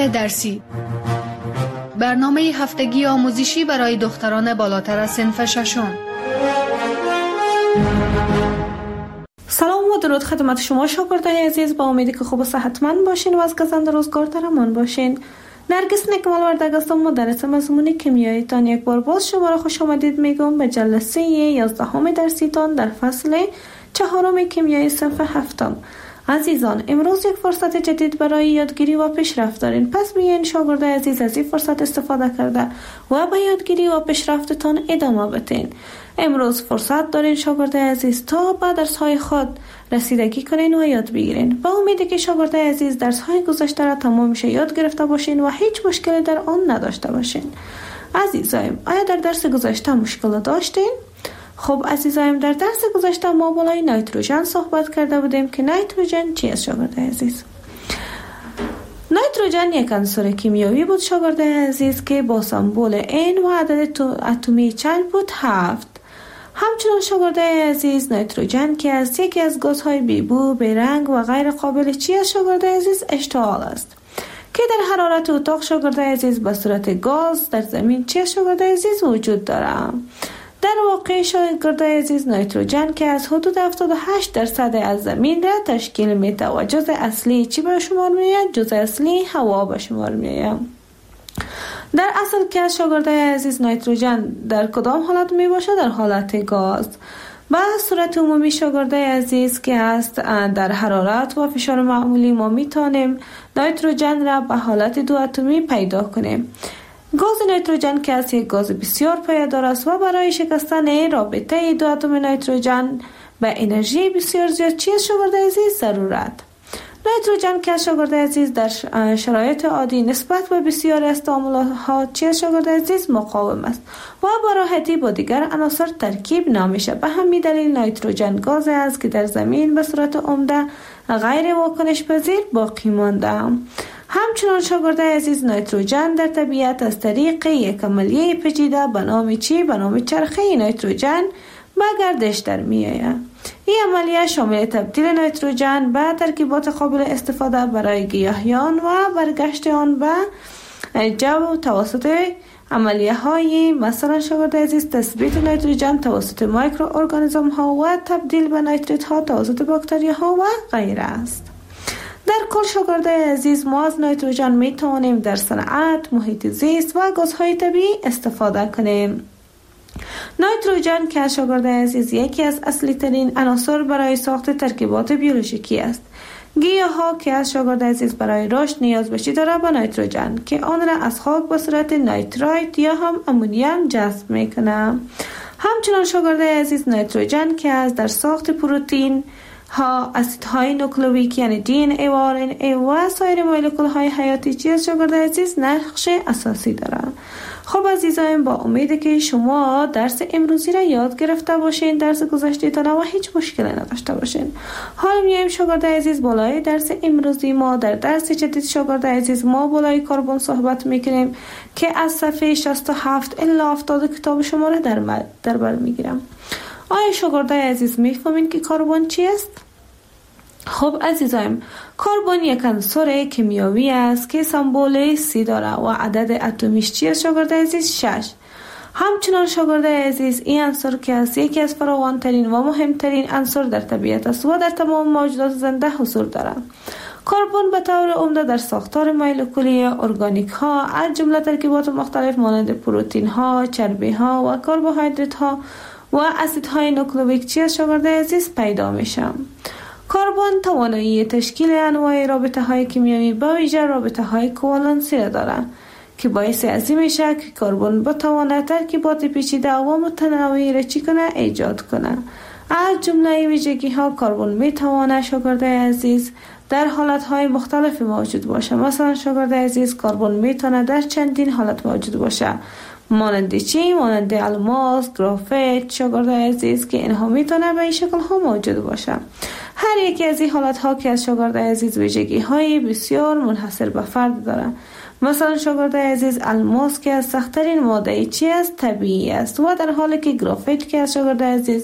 برنامه درسی، برنامه هفتگی آموزشی برای دختران بالاتر از صنف ششم. سلام و درود خدمت شما شاگردای عزیز، با امیدی که خوب و صحتمند باشین و از گزند روزگار در امان باشین. نرگس نکمل وردگ هستم، مدرس مضمون کیمیایی تان. یک بار باز شما را خوش آمدید میگم به جلسه 11 درسی تان در فصل 4 کیمیایی صنف 7. عزیزان، امروز یک فرصت جدید برای یادگیری و پیشرفت دارین. پس بیاین شاگردای عزیز از این فرصت استفاده کرده و به یادگیری و پیشرفتتان ادامه بدین. امروز فرصت دارین شاگردای عزیز تا به درس‌های خود رسیدگی کنین و یاد بگیرین. با امیدی که شاگردای عزیز درس‌های گذشته را تمامش یاد گرفته باشین و هیچ مشکلی در آن نداشته باشین. عزیزایم، آیا در درس گذشته مشکل داشتین؟ خب عزیزایم، در درس گذشته ما بالای نیتروژن صحبت کرده بودیم که نیتروژن چی است شاگردای عزیز؟ نیتروژن یک عنصر کیمیایی بود شاگردای عزیز که با سمبل N و عدد اتمی چند بود؟ 7. همچنان شاگردای عزیز، نیتروژن که از یکی از گازهای بی‌بو، بی‌رنگ و غیر قابل چی است شاگردای عزیز؟ اشتعال است که در حرارت اتاق شاگردای عزیز به صورت گاز در زمین چی است شاگردای عزیز؟ وجود دارد. در واقع شاگردای عزیز، نیتروژن که از حدود 78% از زمین را تشکیل میده و جزء اصلی چی به شمار میآید؟ جزء اصلی هوا به شمار میآید. در اصل که شاگردای عزیز، نیتروژن در کدام حالت می باشه؟ در حالت گاز. به صورت عمومی شاگردای عزیز که است در حرارت و فشار معمولی ما می توانیم نیتروژن را به حالت 2 اتمی پیدا کنیم. گاز نیتروژن که از یک گاز بسیار پایدار است و برای شکستن رابطه 2 اتم نیتروژن به انرژی بسیار زیاد چی است شاگردای عزیز؟ ضرورت. نیتروژن که شاگردای عزیز در شرایط عادی نسبت به بسیار از تعاملات چی است شاگردای عزیز؟ مقاوم است و با راحتی با دیگر عناصر ترکیب نمیشه. به همین دلیل نیتروژن گاز است که در زمین به صورت عمده غیر واکنش پذیر باقی مانده. همچنان شاگردای عزیز، نیتروژن در طبیعت از طریق یک عملیه پیچیده به نام چی؟ به نام چرخه نیتروژن به گردش در می آید. این عملیه شامل تبدیل نیتروژن به ترکیبات قابل استفاده برای گیاهیان و برگشت آن به جو توسط عملیه های مثلا شاگردای عزیز تثبیت نیتروژن توسط میکروارگانیسم ها و تبدیل به نیتریت ها توسط باکتری ها و غیره است. در کل شاگردای عزیز، ما از نیتروژن می توانیم در صنعت، محیط زیست و گازهای طبیعی استفاده کنیم. نیتروژن که شاگردای عزیز یکی از اصلی ترین عناصر برای ساخت ترکیبات بیولوژیکی است. گیاها که از شاگردای عزیز برای رشد نیاز به چی داره؟ به نیتروژن که آن را از خاک به صورت نیترایت یا هم امونیم جذب میکنه. همچنان شاگردای عزیز، نیتروژن که از در ساخت پروتئین ها، اسیدهای نوکلئیک یعنی DNA و RNA و سایر مولکول های حیاتی چیز شاگردای عزیز نقش اساسی دارند. خب عزیزان، با امید که شما درس امروزی را یاد گرفته باشین، درس گذشته تا و هیچ مشکلی نداشته باشین. حالا میایم شاگردای عزیز بالای درس امروزی ما در درس جدید شاگردای عزیز ما بالای کربن صحبت میکنیم که از صفحه 67 الی 70 کتاب شما را در بر میگیرم. آیا شاگردای عزیز میفهمین که کربن چی است؟ خب عزیزایم، کربن یک عنصر کیمیایی است که سمبل C داره و عدد اتمیش چی است شاگردای عزیز؟ 6. همچنان شاگردای عزیز، این عنصر که است یکی از فراوان‌ترین و مهمترین عناصر در طبیعت است و در تمام موجودات زنده حضور دارد. کربن به طور عمده در ساختار مولکولی ارگانیک ها از جمله ترکیبات مختلف مانند پروتئین ها، چربی ها و کربوهیدرات ها و اسیدهای نوکلئیک چی است شاگردای عزیز؟ پیدا میشه. کربن توانایی تشکیل انواع رابطه های کیمیایی به ویژه رابطه های کوالنسی را دارد که باعث از این میشه که کربن بتواند ترکیبات پیچیده و متنوعی را چی کنه؟ ایجاد کنه. از جمله ویژگی ها کربن میتواند شاگردای عزیز در حالت های مختلف موجود باشه. مثلا شاگردای عزیز، کربن میتواند در چندین حالت موجود باشه، مانند چی؟ مانند الماس، گرافیت شاگردای عزیز که اینها میتونه به این شکل ها موجود باشه. هر یکی از این حالت ها که از شاگردای عزیز ویژگی های بسیار منحصر به فرد داره. مثلا شاگردای عزیز، الماس که از سخت‌ترین ماده چی است؟ طبیعی است و در حالی که گرافیت که از شاگردای عزیز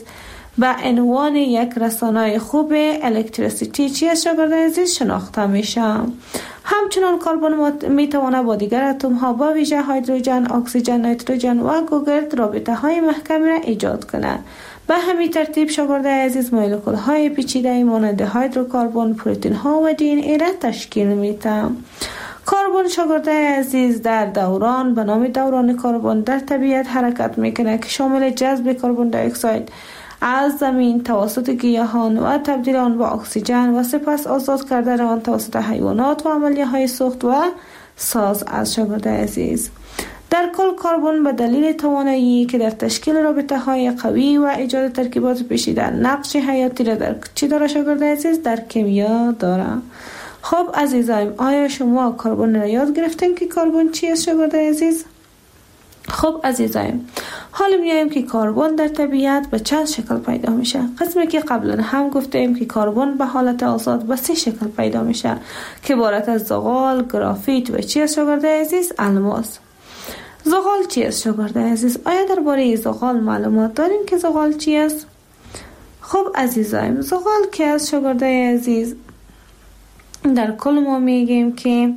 به عنوان یک رسانه خوب الکتریسیتی چی است شاگردان عزیز شناخته میشه. همچنان کربن میتواند با دیگر اتم ها با ویژه هیدروژن، اکسیژن، نیتروژن و گوگرد رابطه های محکمی را ایجاد کنه. به همین ترتیب شاگردان عزیز مولکول های پیچیده مانند هیدروکربن، پروتئین ها و دی ان ای را تشکیل میده. کربن شاگردان عزیز در دوران به نام دوران کربن در طبیعت حرکت میکنه که شامل جذب کربن دی اکساید از زمین توسط گیاهان و تبدیل آن به اکسیژن و سپس آزاد کردن آن توسط حیوانات و عملیه های سوخت و ساز از شاگردان عزیز. در کل کربن به دلیل توانایی که در تشکیل رابطه های قوی و ایجاد ترکیبات پیچیده نقش حیاتی را در چی داره شاگردان عزیز؟ در کیمیا داره. خب عزیزایم، آیا شما کربن را یاد گرفتین که کربن چی است شاگردان عزیز؟ خب عزیزایم، حالا میایم که کربن در طبیعت به چند شکل پیدا میشه. قسمی که قبلا هم گفتیم که کربن به حالت آزاد به 3 شکل پیدا میشه که عبارت از زغال، گرافیت و چی است شاگردان عزیز؟ الماس. زغال چی است شاگردان عزیز؟ آیا درباره زغال معلومات داریم که زغال چی است؟ خب عزیزایم، زغال کی است شاگردان عزیز؟ در کل ما میگیم که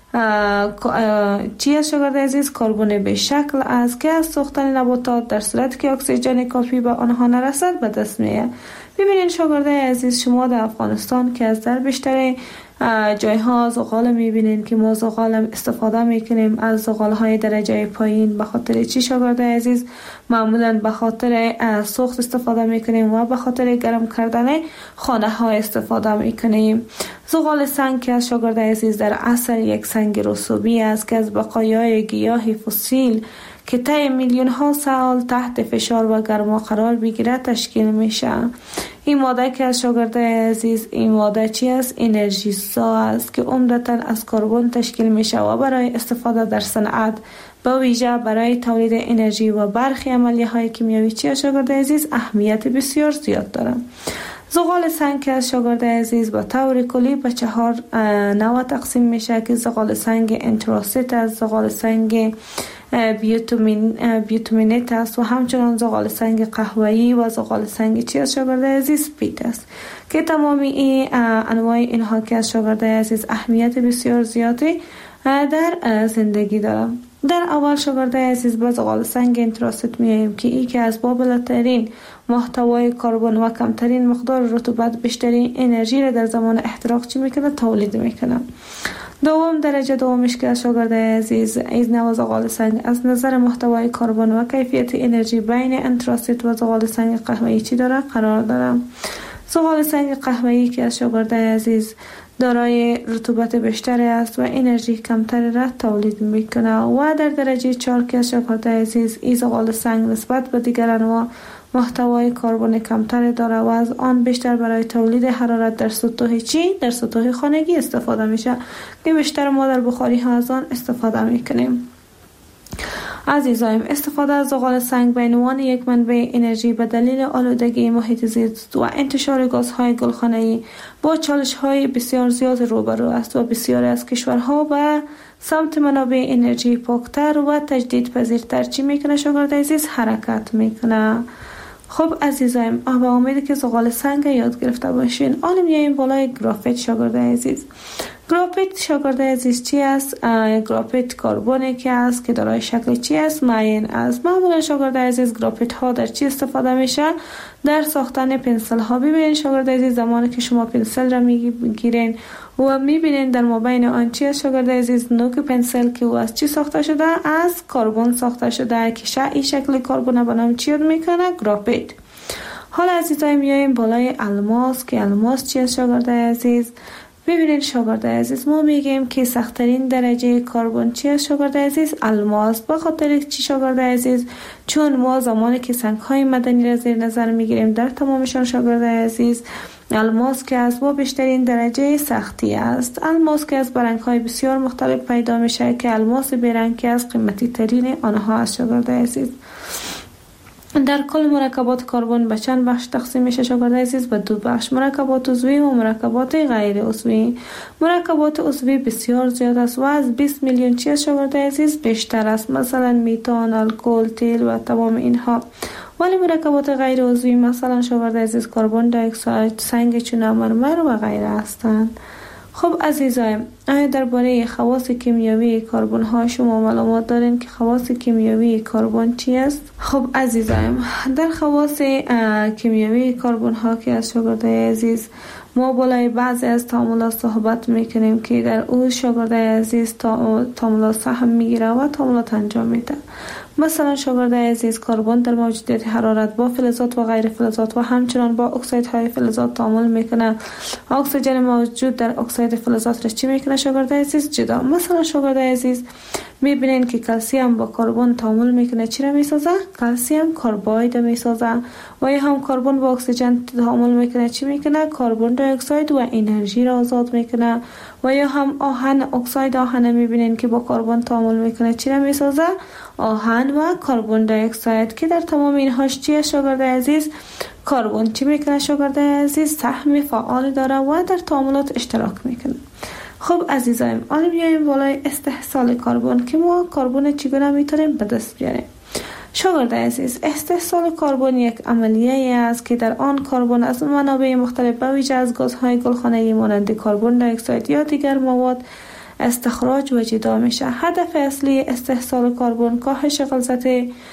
چی است شاگردان عزیز؟ کربن به شکل است که از سوختن نباتات در صورتی که اکسیژن کافی به آنها نرسد به دست میاد. ببینید شاگردان عزیز، شما در افغانستان که از در بیشتر جایها زغال میبینین که ما زغال استفاده میکنیم از زغال های درجه پایین. به خاطر چی شاگردان عزیز؟ معمولا به خاطر سوخت استفاده میکنیم و به خاطر گرم کردن خانه ها استفاده میکنیم. زغال سنگ که از شاگردان عزیز در اصل یک سنگ رسوبی است که از بقایای گیاه فسیل که طی میلیون ها سال تحت فشار و گرما قرار بگیره تشکیل میشه. این ماده که از شاگردان عزیز، این ماده چی است؟ انرژی سا است که عمدتاً از کربن تشکیل میشه و برای استفاده در صنعت با ویژه برای تولید انرژی و برخی عملیه های کیمیایی چی از شاگردان عزیز اهمیت بسیار زیاد داره. زغال سنگ که از شاگردان عزیز به طور کلی به 4 نوع تقسیم میشه که زغال سنگ انتراسیت است، زغال سنگ بیوتومینت است و همچنان زغال سنگ قهوه‌ای و زغال سنگ چی از شاگردان عزیز پیت است که تمامی این انواع اینها که از شاگردان عزیز اهمیت بسیار زیادی در زندگی دارم. در اول شاگردان عزیز به زغال سنگ انتراسیت میاییم که ای که از بالاترین محتوای کربن و کمترین مقدار رطوبت بیشترین انرژی را در زمان احتراق چی میکنه؟ تولید میکنه. دوم درجه دومش که از شاگردان عزیز این نوع زغال سنگ از نظر محتوای کربن و کیفیت انرژی بین انتراسیت و زغال سنگ قهوه‌ای چی داره؟ قرار داره. زغال سنگ قهوه‌ای که از شاگردان عزیز دارای رطوبت بیشتر است و انرژی کمتر را تولید میکنه. و در درجه 4 که از شاگردان عزیز این زغال سنگ نسبت به دیگر انواع محتوای کربن کمتر داره و از آن بیشتر برای تولید حرارت در سطوح چی؟ در سطوح خانگی استفاده میشه که بیشتر ما در بخاری ها از آن استفاده میکنیم. عزیزایم، استفاده از زغال سنگ به عنوان یک منبع انرژی به دلیل آلودگی محیط زیست و انتشار گازهای گلخانه‌ای با چالش‌های بسیار زیاد روبرو است و بسیاری از کشورها به سمت منابع انرژی پاکتر و تجدیدپذیرتر چی میکنه شاگردان عزیز؟ حرکت میکنه. خب عزیزایم، به امید که زغال سنگ یاد گرفته باشین. حالا میایم بالای گرافیت شاگردان عزیز. گرافیت شاگردان عزیز چی است؟ گرافیت کربنی که است که دارای شکل چی است؟ معین است. معمولا شاگردان عزیز گرافیت ها در چی استفاده میشه؟ در ساختن پنسل ها. ببینید شاگردان عزیز، زمانی که شما پنسل را میگیرین و میبینین در مابین آن چی است شاگردان عزیز؟ نوک پنسل که او از چی ساخته شده؟ از کربن ساخته شده که این شکل کربن به نام چی یاد میکنه؟ گرافیت. حالا عزیزای میایم بالای الماس که الماس چی است شاگردان عزیز؟ ببینید شاگردان عزیز، ما میگیم که سخت‌ترین درجه کربن چی است شاگردان عزیز؟ الماس. به خاطر چی شاگردان عزیز؟ چون ما زمانی که سنگ‌های معدنی را زیر نظر میگیریم در تمامشان شاگردان عزیز الماس که از با بیشترین درجه سختی است. الماس که از برنگ‌های بسیار مختلف پیدا میشه که الماس بیرنگ که از قیمتی ترین آنها است شاگردان عزیز. در کل مرکبات کربن به چند بخش تقسیم میشه شاگردان عزیز؟ به 2 بخش، مرکبات عضوی و مرکبات غیر عضوی. مرکبات عضوی بسیار زیاد است و از 20 میلیون چیز شاگردان عزیز بیشتر است، مثلا میتان، الکل، تیل و تمام اینها. ولی مرکبات غیر عضوی مثلا شاگرد عزیز کربن دی اکساید، سنگ چونه، مرمر و غیره هستند. خب عزیزایم، آیا درباره خواص کیمیایی کربن ها شما معلومات دارین که خواص کیمیایی کربن چی است؟ خب عزیزایم، در خواص کیمیایی کربن ها که از شاگرد عزیز ما بالای بعضی از تعاملات صحبت میکنیم که در او شاگرد عزیز تعاملات سهم میگیره و تعاملات انجام میده. مثلا شاگرد عزیز کربن در موجودیت حرارت با فلزات و غیر فلزات و همچنان با اکسیدهای فلزات تعامل میکنه. اکسیژن موجود در اکسید فلزات را چی میکنه شاگرد عزیز؟ جدا. مثلا شاگرد عزیز میبینین که کلسیم با کربن تعامل میکنه، چی را میسازه؟ کلسیم کارباید میسازه. و یا هم کربن با اکسیژن تعامل میکنه، چی میکنه؟ کربن دی اکساید و انرژی را آزاد میکنه. و یا هم آهن، اکساید آهن میبینین که با کربن تعامل میکنه، چی را میسازه؟ آهن و کربن دی اکساید، که در تمام اینهاش چیه شاگرد عزیز؟ کربن چی میکنه شاگرد عزیز؟ سهم فعال داره و در تعاملات اشتراک میکنه. خب عزیزایم، حالا بیایم بالای استحصال کربن که ما کربن چگونه میتونیم به دست بیاریم. شاگرد عزیز، استحصال کربن یک عملیه است که در آن کربن از منابع مختلف به ویژه از گازهای گلخانه‌ای مانند کربن دی اکساید یا دیگر مواد استخراج و جدا میشه. هدف اصلی استحصال کربن کاهش غلظت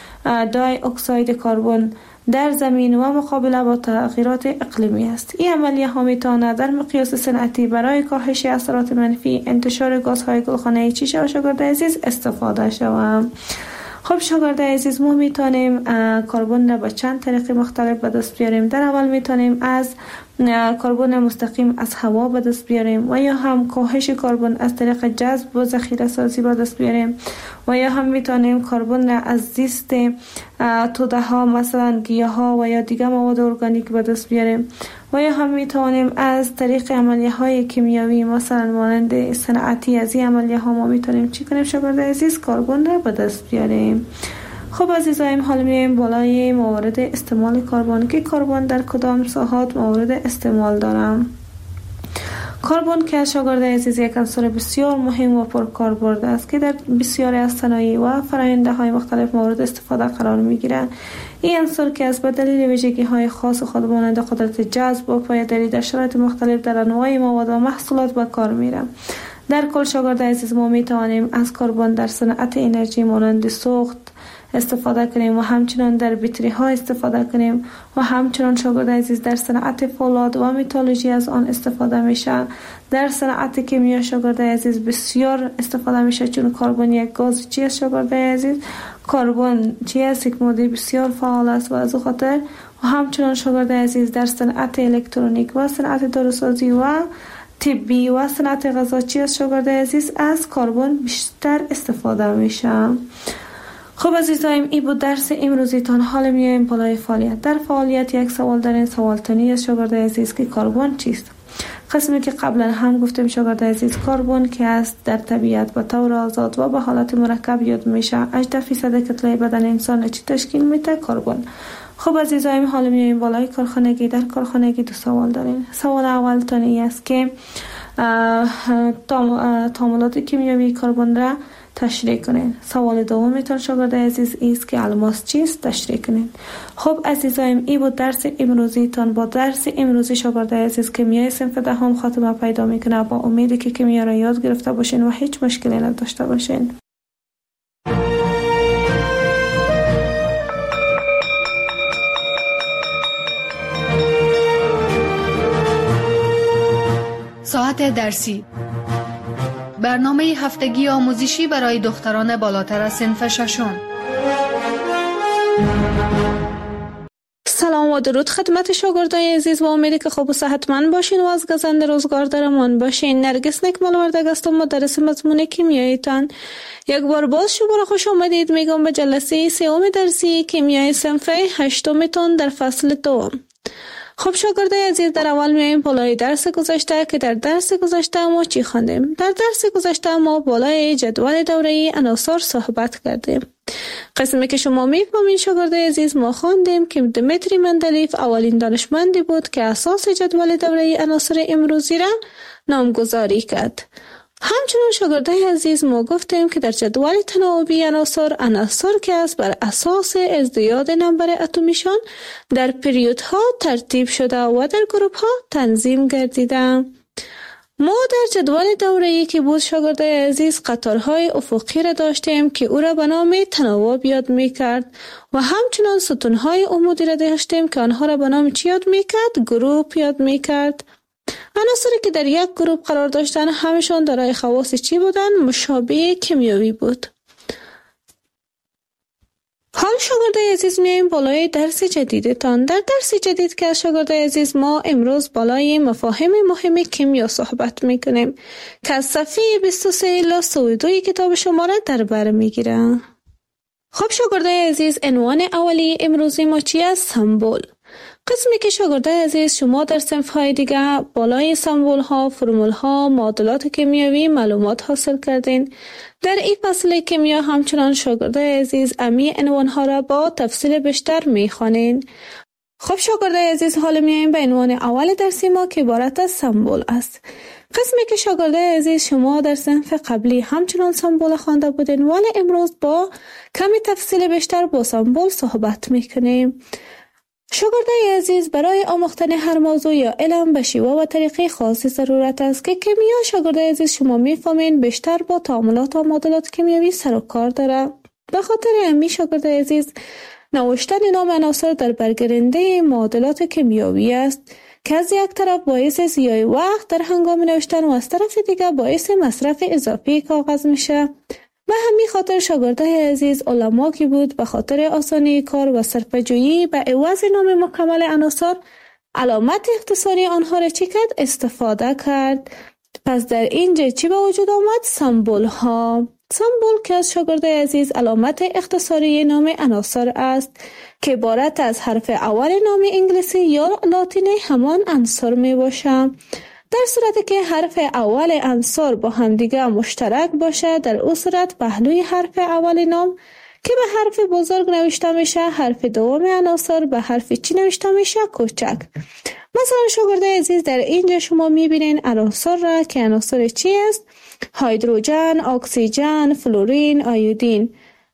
دی اکساید کربن در زمین و مقابله با تغییرات اقلیمی است. این عملیه ها میتونه در مقیاس صنعتی برای کاهش اثرات منفی انتشار گازهای گلخانه‌ای چی شاگرد عزیز استفاده شود. خب شاگرد عزیز، ما میتونیم کربن را به چند طریق مختلف به دست بیاریم. در اول میتونیم از کربن مستقیم از هوا به دست بیاریم و یا هم کاهش کربن از طریق جذب و ذخیره سازی به دست بیاریم و یا هم میتونیم کربن را از زیست توده ها مثلا گیاه ها و یا دیگر مواد ارگانیک به دست بیاریم و یا هم میتونیم از طریق عملیه های کیمیایی مثلا مانند صنعتی از این عملیه ها ما میتونیم چی کنیم شاگرد عزیز؟ کربن را به دست بیاریم. خب عزیزایم، حالا میایم بالای موارد استعمال کربن که کربن در کدام ساحات مورد استعمال دارم. کربن که شاگرد عزیز یک عنصر بسیار مهم و پرکاربرد است که در بسیاری از صنایع و فرآیندهای مختلف مورد استفاده قرار میگیرد. این عنصر که از به دلیل ویژگی‌های خاص خود مانند قدرت جذب و پایداری در شرایط مختلف در انواع مواد و محصولات به کار میره. در کل شاگرد عزیز، ما میتوانیم از کربن در صنعت انرژی مانند سوخت استفاده کنیم و همچنان در بطری ها استفاده کنیم و همچنان شاگرد عزیز در صنعت فولاد و متالورژی از آن استفاده میشه. در صنعت کیمیا شاگرد عزیز بسیار استفاده میشه، چون کربن یک گاز چی است شاگرد عزیز؟ کربن چی است؟ یک ماده بسیار فعال است و از خاطر و همچنان شاگرد عزیز در صنعت الکترونیک و صنعت داروسازی و طبی و صنعت غذا چی است شاگرد عزیز؟ از کربن بیشتر استفاده میشه. خب عزیزایم، این بود درس امروزیتان. حالا میایم بالای فعالیت. در فعالیت یک سوال دارین، سوال تانی از شاگرد عزیز که کربن چیست؟ قسمی که قبلا هم گفتیم شاگرد عزیز، کربن که است در طبیعت به طور آزاد و به حالت مرکب یاد میشه. 18% کتله بدن انسان چی تشکیل میده؟ کربن. خب عزیزایم، حالا میایم بالای کارخانگی. در کارخانگی دو سوال دارین. سوال اول تانی است که تعاملات کیمیایی کربن را تشریح کنین. سوال دومیتون شاگرد عزیز است که الماس چیست؟ تشریح کنین. خب عزیزایم، این بود درس امروزیتان. با درس امروزی شاگرد عزیز کیمیای صنف دهم خاتمه پیدا میکنه. با امیدی که کیمیا را یاد گرفته باشین و هیچ مشکلی نداشته باشین. ساعت درسی، برنامه هفتگی آموزشی برای دختران بالاتر از صنف ششم. سلام و درود خدمت شاگردای عزیز و امیدی که خوب و صحتمند باشین و از گزند روزگار درمان باشین. نرگس نکمل وردگ هستم، مدرس مضمون کیمیایتان. یک بار باز شما را خوش آمدید میگم به جلسه سوم درسی کیمیای صنف هشتمتون در فصل دوم. خب شاگردای عزیز، در اول میایم بالای درس گذشته که در درس گذشته ما چی خواندیم؟ در درس گذشته ما بالای جدول دوره‌ای عناصر صحبت کردیم. قسمی که شما میفهمین شاگردای عزیز، ما خواندیم که دمیتری مندلیف اولین دانشمندی بود که اساس جدول دوره‌ای عناصر امروزی را نامگذاری کرد. همچنان شاگردای عزیز ما گفتیم که در جدول تناوبی عناصر که است بر اساس ازدیاد نمبر اتمیشان در پریودها ترتیب شده و در گروپ‌ها تنظیم گردیده. ما در جدول دوره‌ای که بود شاگردای عزیز قطارهای افقی را داشتیم که او را به نام تناوب یاد می‌کرد و همچنان ستونهای عمودی را داشتیم که آنها را به نام چی یاد می‌کرد؟ گروپ یاد می‌کرد. عناصری که در یک گروپ قرار داشتن همشان دارای خواص چی بودن؟ مشابه کیمیایی بود. حال شاگردای عزیز میایم بالای درس جدیدتان. در درس جدید که از شاگردای عزیز ما امروز بالای مفاهیم مهم کیمیا صحبت میکنیم که از صفحه 23 الی 32 کتاب شما را در بر میگیره. خب شاگردای عزیز عنوان اولی امروزی ما چی است؟ سمبل. قسمی که شاگردای عزیز شما در صنف‌های دیگه بالای سمبول‌ها، فرمول‌ها، معادلات کیمیایی معلومات حاصل کردین. در این فصل کیمیا همچنان شاگردای عزیز امی عنوان‌ها را با تفصیل بیشتر می‌خوانین. خب شاگردای عزیز حالا میایم به عنوان اول درسی ما که عبارت از سمبل است. قسمی که شاگردای عزیز شما در صنف قبلی همچنان سمبل خوانده بودین ولی امروز با کمی تفصیل بیشتر با سمبل صحبت می‌کنیم. شاگردای عزیز برای آموختن هر موضوع یا علم به شیوه و طریقه خاصی ضرورت است که کیمیا شاگردای عزیز شما میفهمین بیشتر با تعاملات و معادلات کیمیایی سر و کار داره. به خاطر همین شاگردای عزیز نوشتن نام عناصر در برگرنده معادلات کیمیایی است که از یک طرف باعث ضیاع وقت در هنگام نوشتن و از طرف دیگر باعث مصرف اضافی کاغذ میشه. و همین خاطر شاگردای عزیز علما که بود به خاطر آسانی کار و صرفه‌جویی به عوض نام مکمل عناصر علامت اختصاری آنها را چی کرد؟ استفاده کرد. پس در اینجا چی به وجود آمد؟ سمبول ها. سمبول که از شاگردای عزیز علامت اختصاری نام عناصر است که عبارت از حرف اول نام انگلیسی یا لاتینی همان عنصر می باشه. در صورتی که حرف اول عنصر با همدیگه مشترک باشه در اون صورت پهلوی حرف اول نام که به حرف بزرگ نوشته میشه حرف دوم عناصر به حرف چی نوشته میشه؟ کوچک. مثلا شاگردای عزیز در اینجا شما میبینین عناصر را که عناصر چی است؟ هیدروژن، اکسیژن، فلورین، آیودین.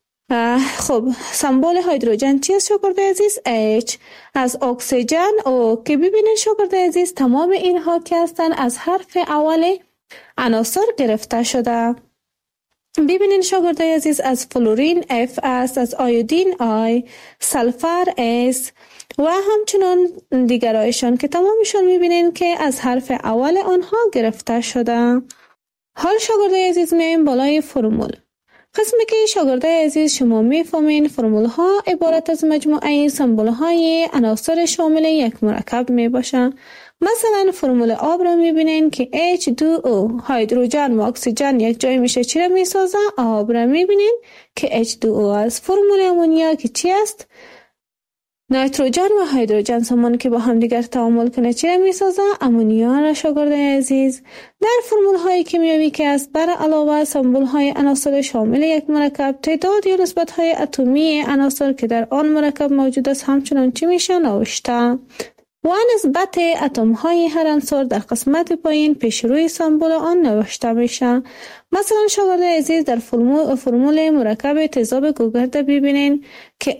خب سمبل هیدروژن چی است شاگردای عزیز؟ H. از اکسیژن او که ببینین شاگردای عزیز تمام اینها که هستن از حرف اول عناصر گرفته شده. ببینین شاگردای عزیز از فلورین F است، از آیودین I، سلفر S و همچنان دیگرایشان که تمامشون میبینین که از حرف اول آنها گرفته شده. حال شاگردای عزیز میایم بالای فرمول. قسمی که شاگردای عزیز شما میفهمین فرمول ها عبارت از مجموعه سمبل های عناصر شامل یک مرکب می باشن. مثلا فرمول آب را میبینین که H2O هیدروژن و اکسیژن یک جای میشه چی را میسازه؟ آب را میبینین که H2O است. فرمول امونیا که چی است؟ نیتروژن و هیدروژن سامان که با هم دیگر تعامل کنه چی را میسازه؟ امونیا را شاگردای عزیز. در فرمول های کیمیایی که است بر علاوه سمبل های عناصر شامل یک مرکب تعداد یا نسبت های اتمی عناصر که در آن مرکب موجود است همچنان چی میشه نوشته و نسبت اتم های هر عنصر در قسمت پایین پیش روی سمبل آن نوشته میشه. مثلا شاگردای عزیز در فرمول مرکب تیزاب گوگرد ببینین که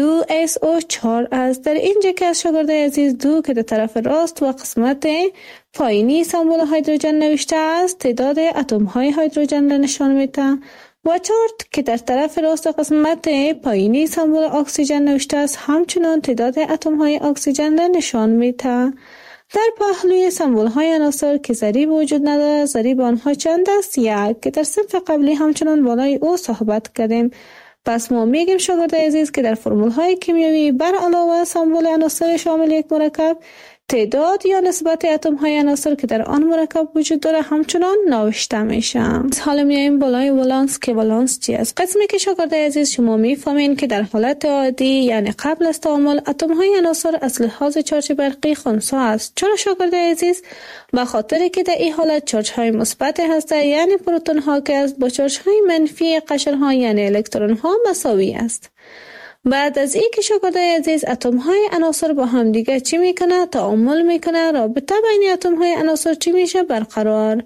H2SO4 است. در اینجا که از شاگردای عزیز دو که در طرف راست و قسمت پایینی سمبل هیدروژن نوشته است تعداد اتم های هیدروژن را نشان میده و 4 که در طرف راست قسمت پایینی سمبل اکسیژن نوشته است همچنان تعداد اتم های اکسیژن را نشان میده. در پهلوی سمبل های عناصر که ضریب وجود نداره ضریب آنها چند است؟ 1 که در صنف قبلی همچنان بالای او صحبت کردیم. پس ما میگیم شاگردای عزیز که در فرمول های کیمیایی بر علاوه سمبل عناصر شامل یک مرکب تعداد یا نسبت اتم های عناصر که در آن مرکب وجود داره همچنان نوشته میشه. حالا میایم بالای ولانس که ولانس چی است؟ قسمی که شاگردای عزیز شما میفهمین که در حالت عادی یعنی قبل از تعامل اتم های عناصر از لحاظ چارج برقی خنثی است. چرا شاگردای عزیز؟ به خاطر که در این حالت چارج های مثبت هسته یعنی پروتون ها که از با چارج های منفی قشر ها یعنی الکترون ها مساوی است. بعد از این که شاگردای عزیز اتم های عناصر با هم دیگه چی میکنه؟ تعامل میکنه. رابطه بین اتم های عناصر چی میشه؟ برقرار.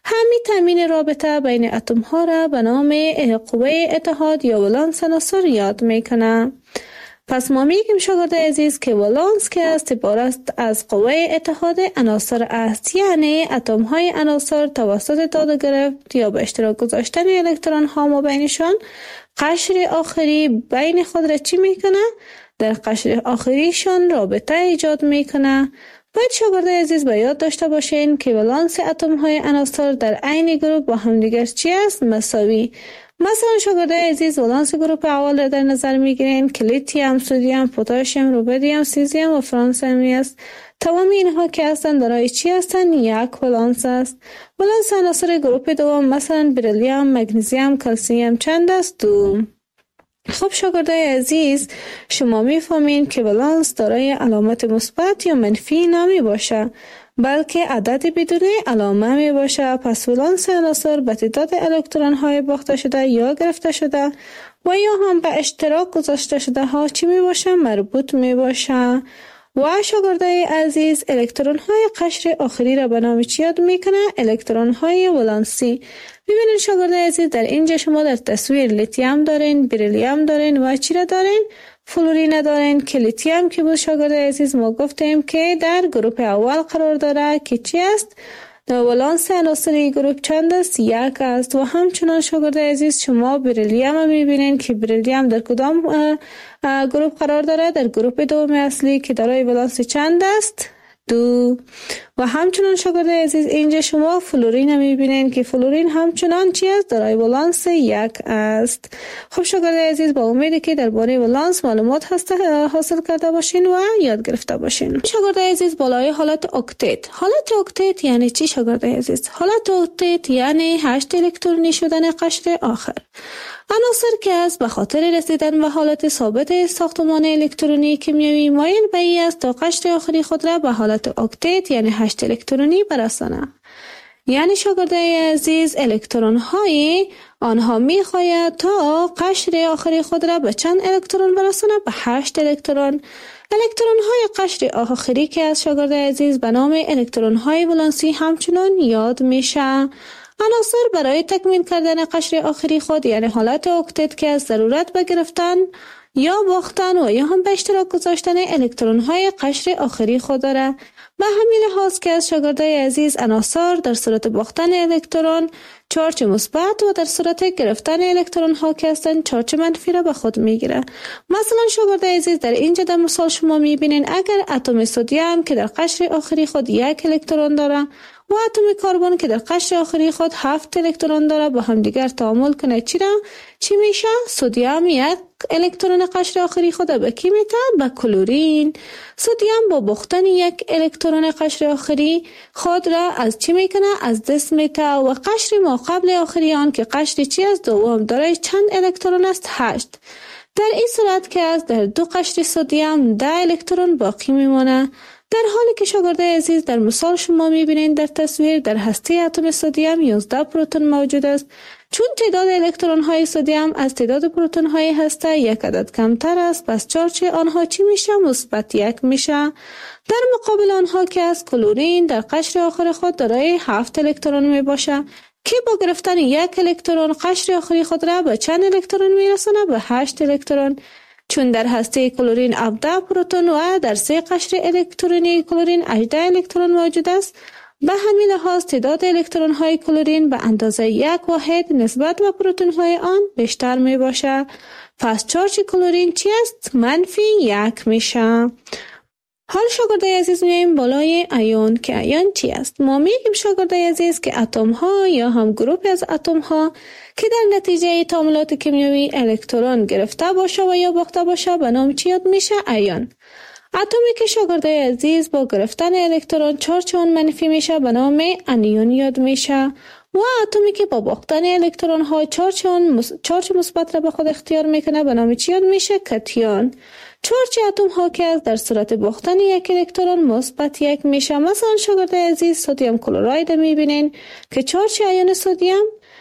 همین تامین رابطه بین اتم ها را به نام قوه اتحاد یا ولانس عناصر یاد میکنه. پس ما میگیم شاگرد عزیز که ولانس که است عبارت از قوه اتحاد عناصر است، یعنی اتم های عناصر توسط داده گرفت یا به اشتراک گذاشتن الکترون ها ما بینشان قشر آخری بین خود را چی میکنه؟ در قشر آخریشان رابطه ایجاد میکنه. باید شاگرد عزیز به یاد داشته باشین که ولانس اتم های عناصر در عین گروپ با همدیگر چی است؟ مساوی. مثلا شاگرد عزیز ولانس گروپ اول را در نظر میگیرین که لیتیوم، سدیم، پتاسیم، رودیم، سیزیم و فرانسیمی است. تمام اینها که هستند دارای چی هستند؟ یک ولانس است. ولانس عناصر گروپ دوم مثلا بریلیوم، مگنیزیم، کلسیم چند است؟ 2. خب شاگردای عزیز، شما میفهمین که ولانس دارای علامت مثبت یا منفی نمی باشه، بلکه عدد بدون علامه می باشه. پس ولانس عناصر به تعداد الکترون های باخته شده یا گرفته شده و یا هم به اشتراک گذاشته شده ها چی می باشه؟ مربوط می باشه. و شاگردای عزیز، الکترون های قشر آخری را به نام چی یاد میکنه؟ الکترون های ولانسی. ببینید شاگردای عزیز، در اینجا شما در تصویر لیتیوم دارین، بریلیوم دارین و چی را دارین؟ فلورین دارین که لیتیوم که بود شاگردای عزیز ما گفتیم که در گروپ اول قرار داره که چی است؟ در ولانس عناصری گروپ چند است؟ 1 است. و همچنان شاگردای عزیز شما بریلیوم میبینین که بریلیوم در کدام گروپ قرار داره؟ در گروپ دوم اصلی که دارای ولانس چند است؟ 2. و همچنان شاگردای عزیز اینجا شما فلورین میبینین که فلورین همچنان چی است؟ دارای ولانس 1 است. خب شاگردای عزیز، با امیدی که درباره ولانس معلومات حاصل کرده باشین و یاد گرفته باشین. شاگردای عزیز، بالای حالت اکتت. حالت اکتت یعنی چی شاگردای عزیز؟ حالت اکتت یعنی 8 الکترونی شدن قشر آخر. عناصر که است به خاطر رسیدن به حالت ثابت ساختمان الکترونی کیمیایی مایل به این است تا قشر آخری خود را به حالت اکتت یعنی 8 الکترونی برسانه. یعنی شاگردای عزیز، الکترون های آنها میخواهد تا قشر آخری خود را به چند الکترون برسانه؟ به 8 الکترون. الکترون های قشر آخری که از شاگردای عزیز به نام الکترون های ولانسی همچنان یاد میشه. عناصر برای تکمیل کردن قشر آخری خود یعنی حالت اکتت که از ضرورت به گرفتن یا باختن و یا هم به اشتراک گذاشتن الکترون های قشر آخری خود داره. به همین لحاظ که از شاگردای عزیز عناصر در صورت باختن الکترون چارج مثبت و در صورت گرفتن الکترون ها که هستند چارج منفی را به خود میگیره. مثلا شاگردای عزیز، در اینجا در مثال شما میبینین اگر اتم سدیم که در قشر آخری خود 1 الکترون داره و اتم کربن که در قشر آخری خود 7 الکترون داره با هم دیگر تعامل کنه چی میشه؟ سدیم 1 الکترون قشر آخری خود به کی میده؟ به کلورین. سدیم با باختن 1 الکترون قشر آخری خود را از چی میکنه؟ از دست میده. و قشر ما قبل آخری آن که قشر چی است؟ دوم دارای چند الکترون است؟ 8. در این صورت که از در 2 قشر سدیم 10 الکترون باقی میمونه. در حالی که شاگردای عزیز در مثال شما میبینید در تصویر در هسته اتم سدیم 11 پروتون موجود است. چون تعداد الکترون های سدیم از تعداد پروتون های هسته 1 عدد کمتر است، پس چارج آنها چی میشه؟ مثبت 1 میشه. در مقابل آنها که از کلورین در قشر آخر خود دارای 7 الکترون میباشه که با گرفتن 1 الکترون قشر آخری خود را به چند الکترون میرسونه؟ به 8 الکترون. چون در هسته کلورین 17 پروتون و در 3 قشر الکترونی کلورین 18 الکترون موجود است، به همین لحاظ تعداد الکترون های کلورین به اندازه 1 واحد نسبت به پروتون های آن بیشتر می باشه. پس چارج کلورین چی است؟ منفی 1 میشه. حال شاگردای عزیز میایم بالای ایون که ایون چی است؟ ما میگیم شاگردای عزیز که اتم ها یا هم گروپ از اتم ها که در نتیجه تعاملات کیمیایی الکترون گرفته باشه و یا باخته باشه به نام چی یاد میشه؟ ایون. اتمی که شاگردای عزیز با گرفتن الکترون چارج آن منفی میشه به نام انیون یاد میشه. و اتمی که با باختن الکترون ها چارج مثبت را به خود اختیار میکنه به نام چی یاد میشه؟ کتیون. چارج اتم ها که در صورت باختن 1 الکترون مثبت 1 میشه. مثلا شاگردای عزیز سدیم کلراید میبینین که چارج ایون سدیم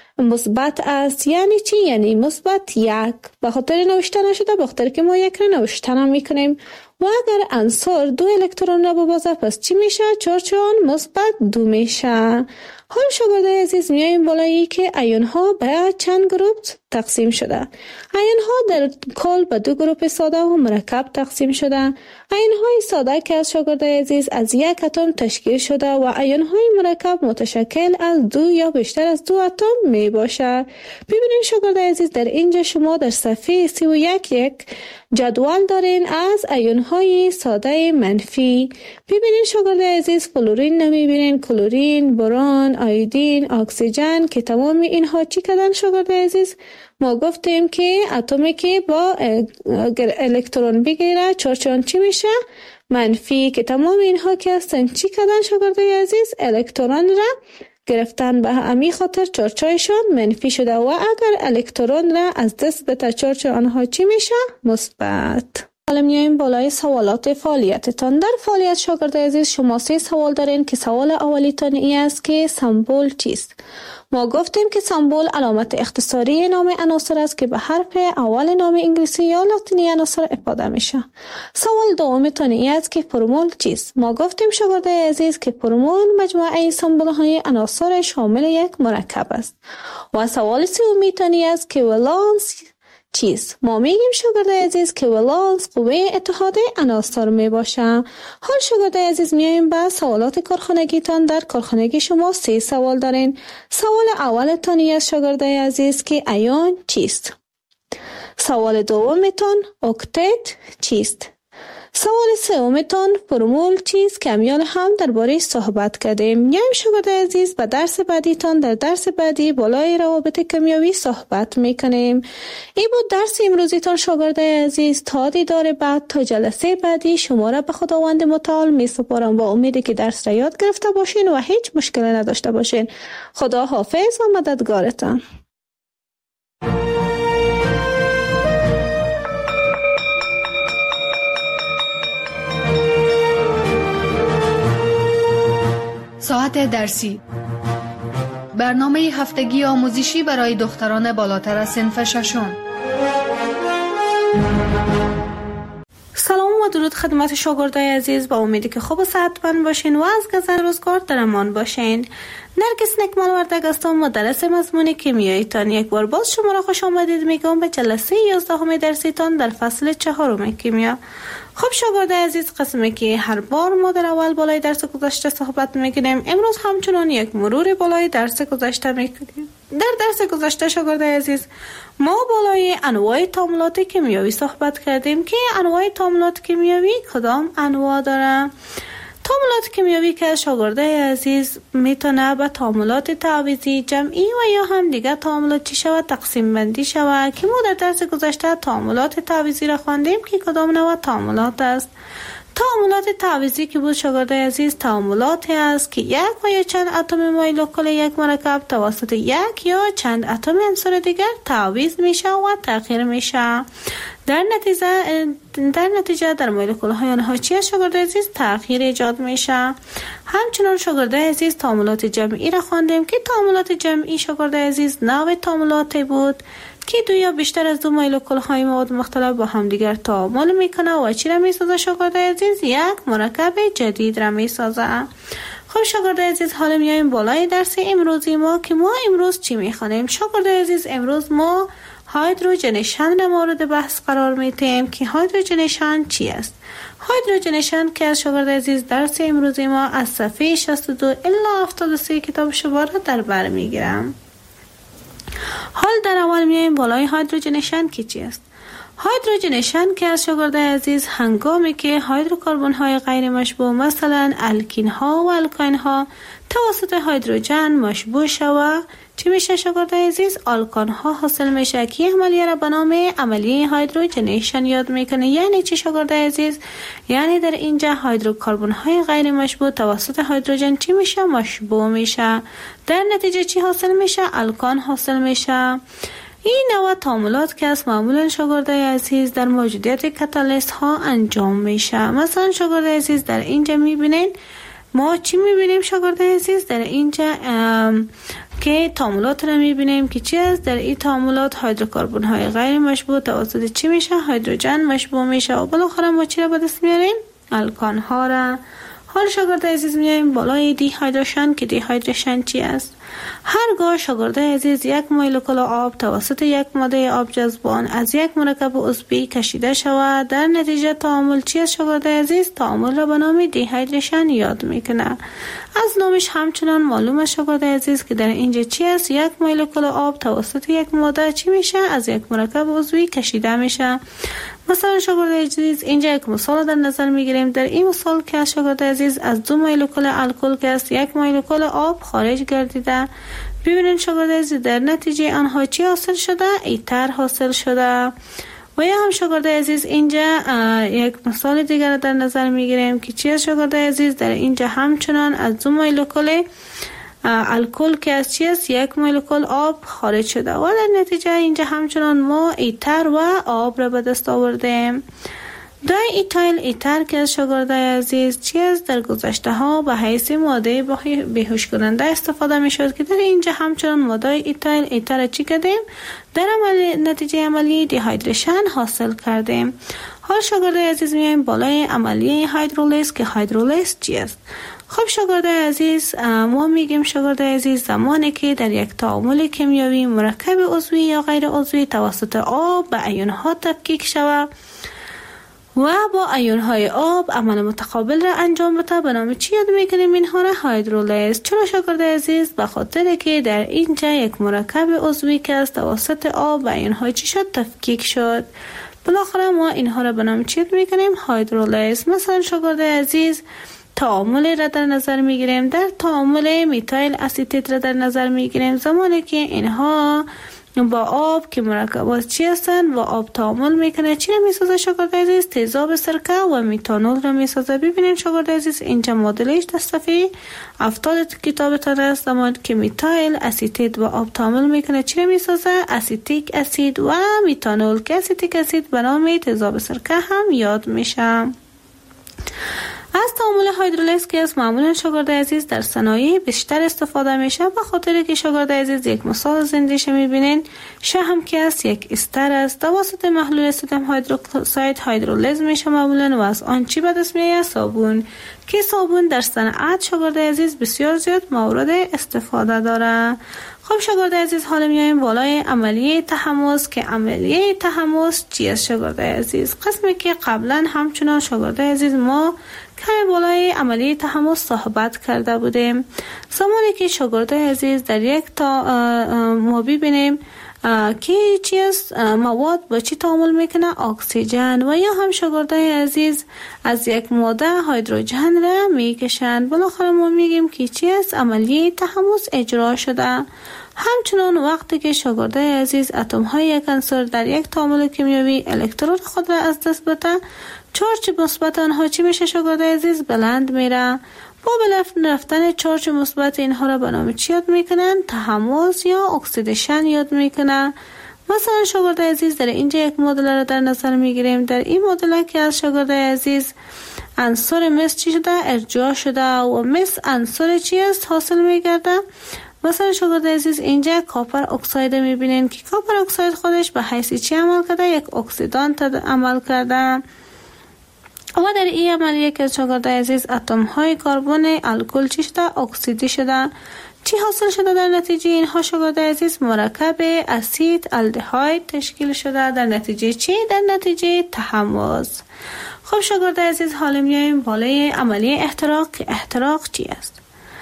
مثبت است. یعنی چی؟ یعنی مثبت 1. به خاطر نوشته نشده، به خاطر که ما 1 را نوشته میکنیم. و اگر عنصر 2 الکترون را ببازه پس چی میشه؟ چارج آن مثبت 2 میشه. حال شاگردای عزیز میایم بالایی که ایون ها به چند گروه تقسیم شده. ایون ها در کل به 2 گروه ساده و مرکب تقسیم شده. ایون های ساده که از شاگردای عزیز از یک اتم تشکیل شده و ایون های مرکب متشکل از 2 یا بیشتر از 2 اتم می باشه. ببینید شاگردای عزیز در اینجا شما در صفحه 31 یک جدول دارین از ایون های ساده منفی. ببینید شاگردای عزیز فلورین نمیبینین، کلورین، برون، آیودین، اکسیژن که تمام اینها چی کردن شاگردای عزیز؟ ما گفتیم که اتمی که با الکترون بگیره چارج آن چی میشه؟ منفی. که تمام اینها که هستن چی کردن شاگردای عزیز؟ الکترون را گرفتن، به همین خاطر چارجشان منفی شده و اگر الکترون را از دست بده چارج آنها چی میشه؟ مثبت. حالا میایم بالای سوالات فعالیتتان. در فعالیت شاگردای عزیز شما 3 سوال دارین که سوال اولیتان این است که سمبل چیست؟ ما گفتیم که سمبل علامت اختصاری نام عناصر است که به حرف اول نام انگلیسی یا لاتینی عناصر افاده میشه. سوال دومتان این است که فرمول چیست؟ ما گفتیم شاگردای عزیز که فرمول مجموعه سمبل های عناصر شامل یک مرکب است. و سوال سومیتان این است که ولانس چیست؟ ما میگیم شاگردای عزیز که ولانس قوه اتحاد عناصر می باشه. حال شاگردای عزیز میایم به سوالات کارخانگیتان. در کارخانگی شما 3 سوال دارین. سوال اولتان است شاگردای عزیز که ایون چیست؟ سوال دومتان اکتت چیست؟ سوال سومتان فرمول چیست که امیال هم درباره صحبت کردیم. میایم شاگردای عزیز به درس بعدیتان. در درس بعدی بالای روابط کیمیایی صحبت میکنیم. این بود درس امروزیتان شاگردای عزیز. تا دیدار بعد، تا جلسه بعدی شما را به خداوند متعال میسپارم با امیدی که درس را یاد گرفته باشین و هیچ مشکلی نداشته باشین. خدا حافظ و مددگارتان. ساعت درسی، برنامه هفتگی آموزشی برای دختران بالاتر از صنف ششم. سلام و درود خدمت شاگردای عزیز. با امیدی که خوب و صحتمند باشین و از گذر روزگار در امان باشین. نرگس نکمل وردگ هستم، مدرس مضمون کیمیایی تان. یک بار باز شما را خوش آمدید میگم به جلسه 11 درسی تان در فصل 4 کیمیا. خب شاگردای عزیز، قسمی که هر بار ما در اول بالای درس گذشته صحبت میکنیم، امروز همچنان یک مرور بالای درس گذشته میکنیم. در درس گذشته شاگردای عزیز ما بالای انواع تعاملات کیمیایی صحبت کردیم که انواع تعاملات کیمیایی کدام انواع داره. تعاملات کیمیایی که شاگردای عزیز میتونه به تعاملات تعویضی، جمعی و یا هم دیگه تعاملات چی شود تقسیم بندی شود که ما در درس گذشته تعاملات تعویضی را خواندیم که کدام نوع تعاملات است. تعاملات تعویضی که بود شاگردای عزیز تعاملاتی است که یک و یا چند اتم مولکول یک مرکب توسط یک یا چند اتم عنصر دیگر تعویض میشه و تغییر میشه. در نتیجه در مولکول های آنها چی شاگردای عزیز تغییر ایجاد میشه. همچنان شاگردای عزیز تعاملات جمعی را خواندیم که تعاملات جمعی شاگردای عزیز نوع تعاملاتی بود که 2 یا بیشتر از 2 مولکول های مواد مختلف با هم دیگر تعامل میکنه و چی را میسازه شاگردای عزیز؟ یک مرکب جدید را میسازه. خب شاگردای عزیز، حالا میایم بالای درس امروزی ما که ما امروز چی میخوانیم. شاگردای عزیز، امروز ما هایدروژنیشن را مورد بحث قرار میدیم که هایدروژنیشن چی است. هایدروژنیشن که از شاگردای عزیز درس امروزی ما از صفحه 62 الی 73 کتاب شما را در بر میگیرم. حال در اول میایم بالای هایدروژنیشن که چی است. هایدروژنیشن که از شاگردای عزیز هنگامی که هیدروکربن های غیر مشبوع مثلا الکین ها و الکاین ها توسط هیدروژن مشبوع شود چی میشه شاگردای عزیز؟ آلکان ها حاصل میشه که عملیه را به نام عملیه هایدروژنیشن یاد میکنه. یعنی چی شاگردای عزیز؟ یعنی در اینجا هیدروکربن های غیر مشبوع توسط هیدروژن چی میشه؟ مشبوع میشه. در نتیجه چی حاصل میشه؟ الکان حاصل میشه. این نوع تعاملات که از معمولا شاگردای عزیز در موجودیت کاتالیست ها انجام میشه. مثلا شاگردای عزیز در اینجا میبینین ما چی میبینیم شاگردای عزیز؟ در اینجا که تعاملات را میبینیم که چی است. در این تعاملات هیدروکربن های غیر مشبوع توسط چی میشه؟ هیدروژن مشبوع میشه و بالاخره ما چی را به دست میاریم؟ الکان ها را. حال شاگرد عزیز میایم بالای دی هیدروژن که دی هیدروژن چی است؟ هرگاه شاگرد عزیز یک مولکول آب توسط یک ماده آب جذبان از یک مرکب عضوی کشیده شود، در نتیجه تعامل چی است شاگرد عزیز؟ تعامل را به نام دی هیدروژن یاد میکنه. از نامش همچنان معلوم است شاگرد عزیز که در اینجا چی است؟ یک مولکول آب توسط یک ماده چی میشه؟ از یک مرکب عضوی کشیده میشه. مثلا شاگرد عزیز اینجا یک مثال در نظر میگیریم. در این مثال که شاگرد عزیز از دو مولکول الکل که است یک مولکول آب خارج گردیده، ببینید شاگرد عزیز در نتیجه آنها چی حاصل شده؟ ایتر حاصل شده. و یا هم شاگرد عزیز اینجا یک مثال دیگر در نظر میگیریم که چی است شاگرد عزیز؟ در اینجا همچنان از دو مولکول الکل که از چی است؟ یک مولکول آب خارج شده و در نتیجه اینجا همچنان ما ایتر و آب را به دست آوردیم. دای ایتایل ایتر که از شاگرد عزیز چی است؟ در گذشته ها به حیث ماده بیهوش کننده استفاده می شد که در اینجا همچنان ماده ایتایل ایتر چی کردیم؟ در نتیجه عملی دی هیدروژن حاصل کردیم. حال شاگرد عزیز میایم بالای عملیه هیدرولیز که هیدرولیز چی است؟ خب شاگرد عزیز ما میگیم شاگرد عزیز زمانی که در یک تعامل کیمیایی مرکب عضوی یا غیر عضوی توسط آب به ایون ها تفکیک شود و با ایون های آب عمل متقابل را انجام بده، به نام چی یاد میکنیم اینها را؟ هیدرولیز. چرا شاگرد عزیز؟ به خاطر که در اینجا یک مرکب عضوی که از توسط آب به ایون های چی شد؟ تفکیک شد. بالاخره ما اینها را به نام چی یاد میکنیم؟ هیدرولیز. مثلا شاگرد عزیز تعامل را در نظر میگیریم. در تعامل میتایل اسیتیت را در نظر میگیریم زمانی که اینها با آب که مرکبات چی هستند و آب تعامل میکنه چی را میسازه شاگرد عزیز؟ تیزاب سرکه و میتانول را میسازه. ببینید شاگرد عزیز اینجا مدلش در صفحه 70 کتابتان است. زمانی که میتایل اسیتیت و آب تعامل میکنه چی را میسازه؟ اسیتیک اسید و میتانول که اسیتیک اسید به نام تیزاب سرکه هم یاد میشه. از تعامل هیدرولیز که از معمولا شاگرد عزیز در صنایع بیشتر استفاده میشه به خاطر که شاگرد عزیز یک مثال زندیش میبینین شهم که است یک استر است توسط محلول صودیوم هیدروکساید هیدرولیز میشه معمولا و از آن چی به دست میاد؟ صابون که صابون در صنعت شاگرد عزیز بسیار زیاد مورد استفاده داره. خب شاگرد عزیز حالا میایم بالای عملیه تحمض که عملیه تحمض چی است شاگرد عزیز؟ قسمی که قبلا همچنان شاگرد عزیز ما کمی بالای عملیه تحمض صحبت کرده بودیم. زمانی که شاگرد عزیز در یک ما ببینیم که چی است مواد با چی تعامل میکنه؟ اکسیژن. و یا هم شاگرد عزیز از یک ماده هیدروژن را میکشند. بالاخره ما میگیم که چی است عملیه تحمض اجرا شده. همچنان وقتی که شاگرد عزیز اتم های یک عنصر در یک تعامل کیمیایی الکترون خود را از دست بده چارج مثبت آنها چی میشه شاگرد عزیز؟ بلند میره. با رفتن چارج مثبت اینها را به نام چی یاد میکنن؟ تحمض یا اکسیدیشن یاد میکنن. مثلا شاگرد عزیز در اینجا یک مدل را در نظر میگیریم. در این مدل که از شاگرد عزیز عنصر مس چی شده؟ ارجاع شده و مس عنصر چی است حاصل میگرده؟ مثلا شاگرد عزیز اینجا کاپر اکساید میبینین که کاپر اکساید خودش به حیث چی عمل کرده؟ یک اکسیدان عمل کرده. و در این عملیه که شاگرد عزیز اتم های کربن الکل چی شده؟ اکسیدی شده. چی حاصل شده در نتیجه اینها شاگرد عزیز؟ مرکب اسید الدهاید تشکیل شده. در نتیجه چی؟ در نتیجه تحمض. خب شاگرد عزیز حالا میایم بالای عملیه احتراق که احتراق چی است؟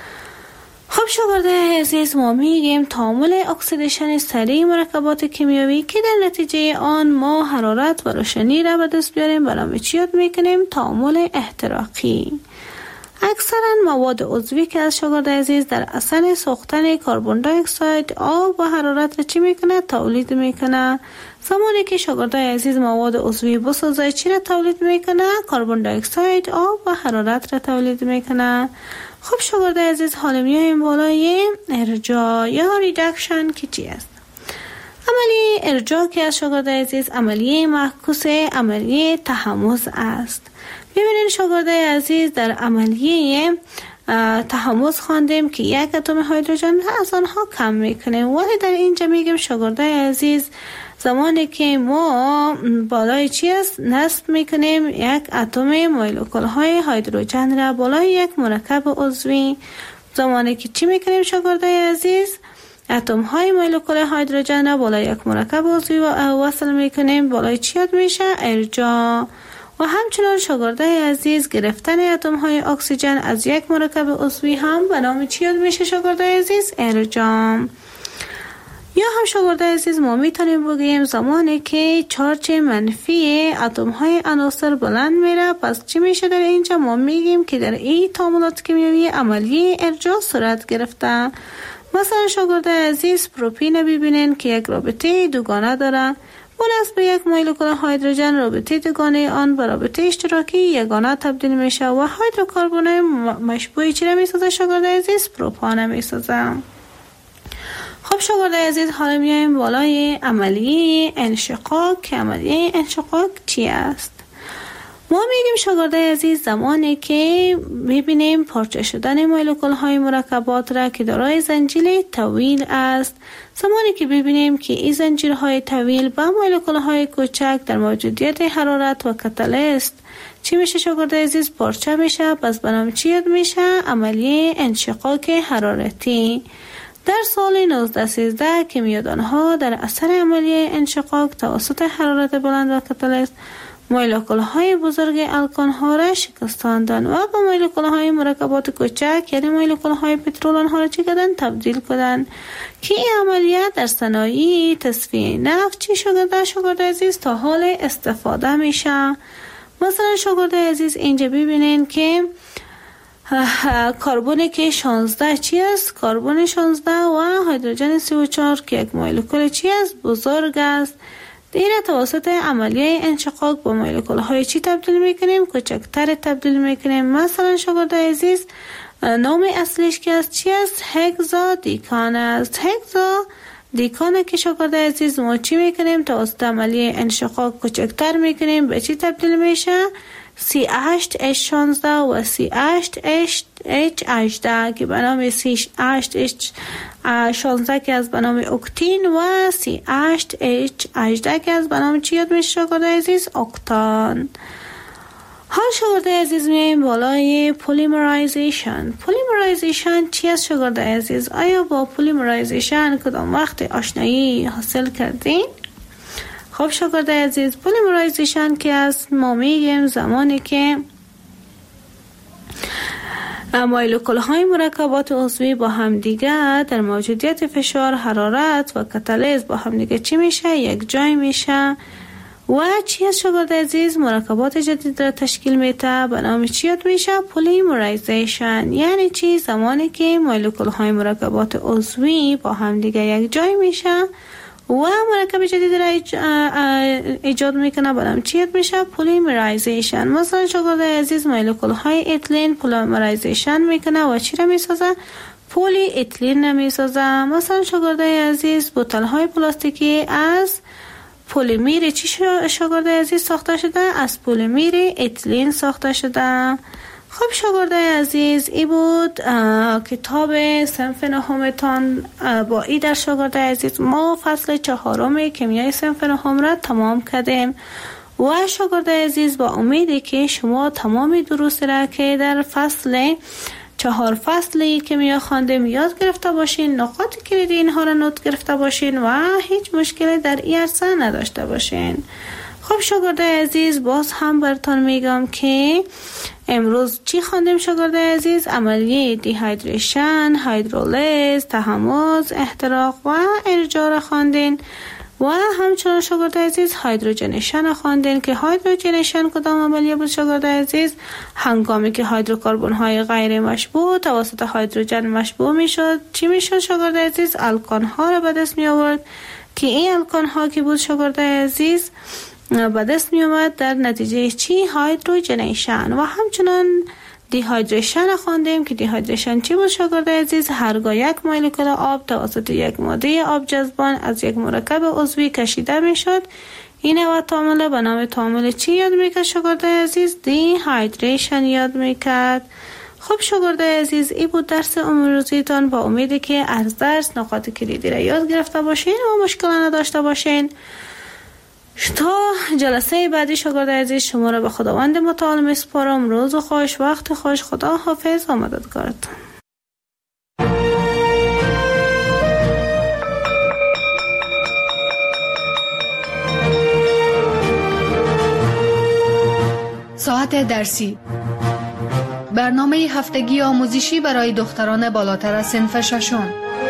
خب شاگرد عزیز ما میگیم تعامل اکسیدیشن سریع مرکبات کیمیایی که در نتیجه آن ما حرارت و روشنی را به دست بیاریم به نام چی یاد میکنیم؟ تعامل احتراقی. اکثرا مواد عضوی که از شاگرد عزیز در اثر سوختن کربن دی اکساید آب و حرارت را چی میکنه؟ تولید میکنه. زمانی که شاگرد عزیز مواد عضوی بسازه چی را تولید میکنه؟ کربن دی اکساید آب و حرارت را تولید میکنه. خب شاگرد عزیز حالا میایم بالای ارجاع یا ریدکشن که چی است؟ عملیه ارجاع که از شاگرد عزیز عملیه معکوس عملیه تحمض است. ببینید شاگرد عزیز در عملیه تحمض خواندیم که یک اتم هیدروژن از آنها کم میکنیم. ولی در اینجا میگیم شاگردای عزیز زمانی که ما بالای چی است نصب میکنیم یک اتم مولکول های هیدروژن را بالای یک مرکب عضوی، زمانی که چی میکنیم شاگردای عزیز اتم های مولکول هیدروژن را بالای یک مرکب عضوی وصل میکنیم، بالای چی یاد میشه ارجاع. و همچنان شاگردای عزیز گرفتن اتم های اکسیژن از یک مرکب عضوی هم به نام چی یاد میشه شاگردای عزیز ارجاع. یا هم شاگردای عزیز ما میتونیم بگیم زمانی که چارج منفی اتم های عناصر بلند میره، پس چی میشه در اینجا ما میگیم که در این تعاملات کیمیایی عملیه ارجاع صورت گرفته. مثلا شاگردای عزیز پروپین ببینین که یک رابطه دوگانه داره، مناسب به یک مولکول هیدروژن رابطه دوگانه آن به رابطه اشتراکی یگانه تبدیل میشه و هیدروکربن مشبوع چی را میسازه شاگردای عزیز پروپان میسازه. خب شاگردای عزیز حالا میایم بالای عملیه انشقاق که عملیه انشقاق چی است؟ ما میگیم شاگردای عزیز زمانی که ببینیم پارچه شدن مولکول های مرکبات را که دارای زنجیره طویل است، زمانی که ببینیم که این زنجیرهای طویل با مولکول های کوچک در موجودیت حرارت و کاتالیست چی میشه شاگردای عزیز پارچه میشه، پس به نام چی یاد میشه عملیه انشقاق حرارتی. در سال 1913 کیمیادانها در اثر عملیه انشقاق توسط حرارت بلند و کاتالیست مولکول های بزرگ الکان ها را شکستاندند و با مولکول های مرکبات کوچک یعنی مولکول های پترول آنها را چی کردند تبدیل کردند که این عملیات در صنایع تصفیه نفت چی شده شاگردای عزیز تا حال استفاده میشه. مثلا شاگردای عزیز اینجا ببینین که کربن که 16 چی است؟ کربن 16 و هیدروژن 34 که یک مولکول چی است؟ بزرگ است. دیره توسط عملیه انشقاق با مولکول های چی تبدیل میکنیم؟ کوچکتر تبدیل میکنیم. مثلا شاگردای عزیز نام اصلیش که است چی است؟ هگزا دیکان است. هگزا دیکانه که شاگردای عزیز ما چی میکنیم؟ توسط عملیه انشقاق کوچکتر میکنیم، به چی تبدیل میشه؟ C8H16 و C8H18 که به نام C8H16 که از به نام اکتین و C8H18 که از به نام چی یاد میشه شاگردای عزیز؟ اکتان. حال شاگردای عزیز میایم بالای پلیمرایزیشن. پلیمرایزیشن چی است شاگردای عزیز؟ آیا با پلیمرایزیشن کدام وقت آشنایی حاصل کردین؟ خب شاگردای عزیز پلیمرایزیشن که است ما میگیم زمانی که مولکول های مرکبات عضوی با هم دیگه در موجودیت فشار، حرارت و کاتالیز با هم دیگه چی میشه؟ یک جای میشه و چی است شاگردای عزیز؟ مرکبات جدید را تشکیل میده، به نام چی یاد میشه؟ پلیمرایزیشن. یعنی چی؟ زمانی که مولکول های مرکبات عضوی با هم دیگه یک جای میشه و مرکب جدید را ایجاد میکنه، به نام چی یاد میشه؟ پلیمرایزیشن. مثلا شاگردای عزیز مولکول های اتلین پلیمرایزیشن میکنه و چی را میسازه؟ پلی اتلین میسازه. مثلا شاگردای عزیز بوتل های پلاستیکی از پلیمر چی شاگردای عزیز ساخته شده؟ از پلیمر اتلین ساخته شده. خب شاگردای عزیز ای بود کتاب صنف نهمتان. با ای در شاگردای عزیز ما فصل 4 کیمیای صنف نهم را تمام کردیم و شاگردای عزیز با امیدی که شما تمام دروس را که در فصل 4 فصلی کیمیا خواندیم یاد گرفته باشین، نقاط کلیدی اینها را نوت گرفته باشین و هیچ مشکلی در این عرصه نداشته باشین. خب شاگردای عزیز باز هم براتون میگم که امروز چی خواندیم شاگردای عزیز؟ عملیه دیهایدریشن، هیدرولیز، تحمض، احتراق و ارجاع را خواندین و همچنان شاگردای عزیز هیدروژنیشن خواندین که هیدروژنیشن کدام عملیه بود شاگردای عزیز؟ هنگامی که هیدروکربن های غیر مشبوع توسط هیدروژن مشبوع میشد چی میشد شاگردای عزیز؟ الکان ها را به دست می آورد که این الکان ها که بود شاگردای عزیز به دست می آمد در نتیجه چی؟ هیدروژنیشن. و همچنان دیهایدریشن خواندیم که دیهایدریشن چی بود شاگردای عزیز؟ هرگاه یک مولکول آب توسط یک ماده آب جذبان از یک مرکب عضوی کشیده می شد، این و تعامل به نام تعامل چی یاد می کرد شاگردای عزیز؟ دیهایدریشن یاد می کرد. خب شاگردای عزیز، این بود درس امروزیتان. با امیدی که از درس نکات کلیدی را یاد گرفته باشین و مشکل نداشته باشین. تا جلسه بعدی شاگردای عزیز شما را به خداوند متعال میسپارم. روز خوش، وقت خوش، خدا حافظ و مددگارتان. ساعت درسی، برنامه هفتگی آموزشی برای دختران بالاتر از صنف ششم.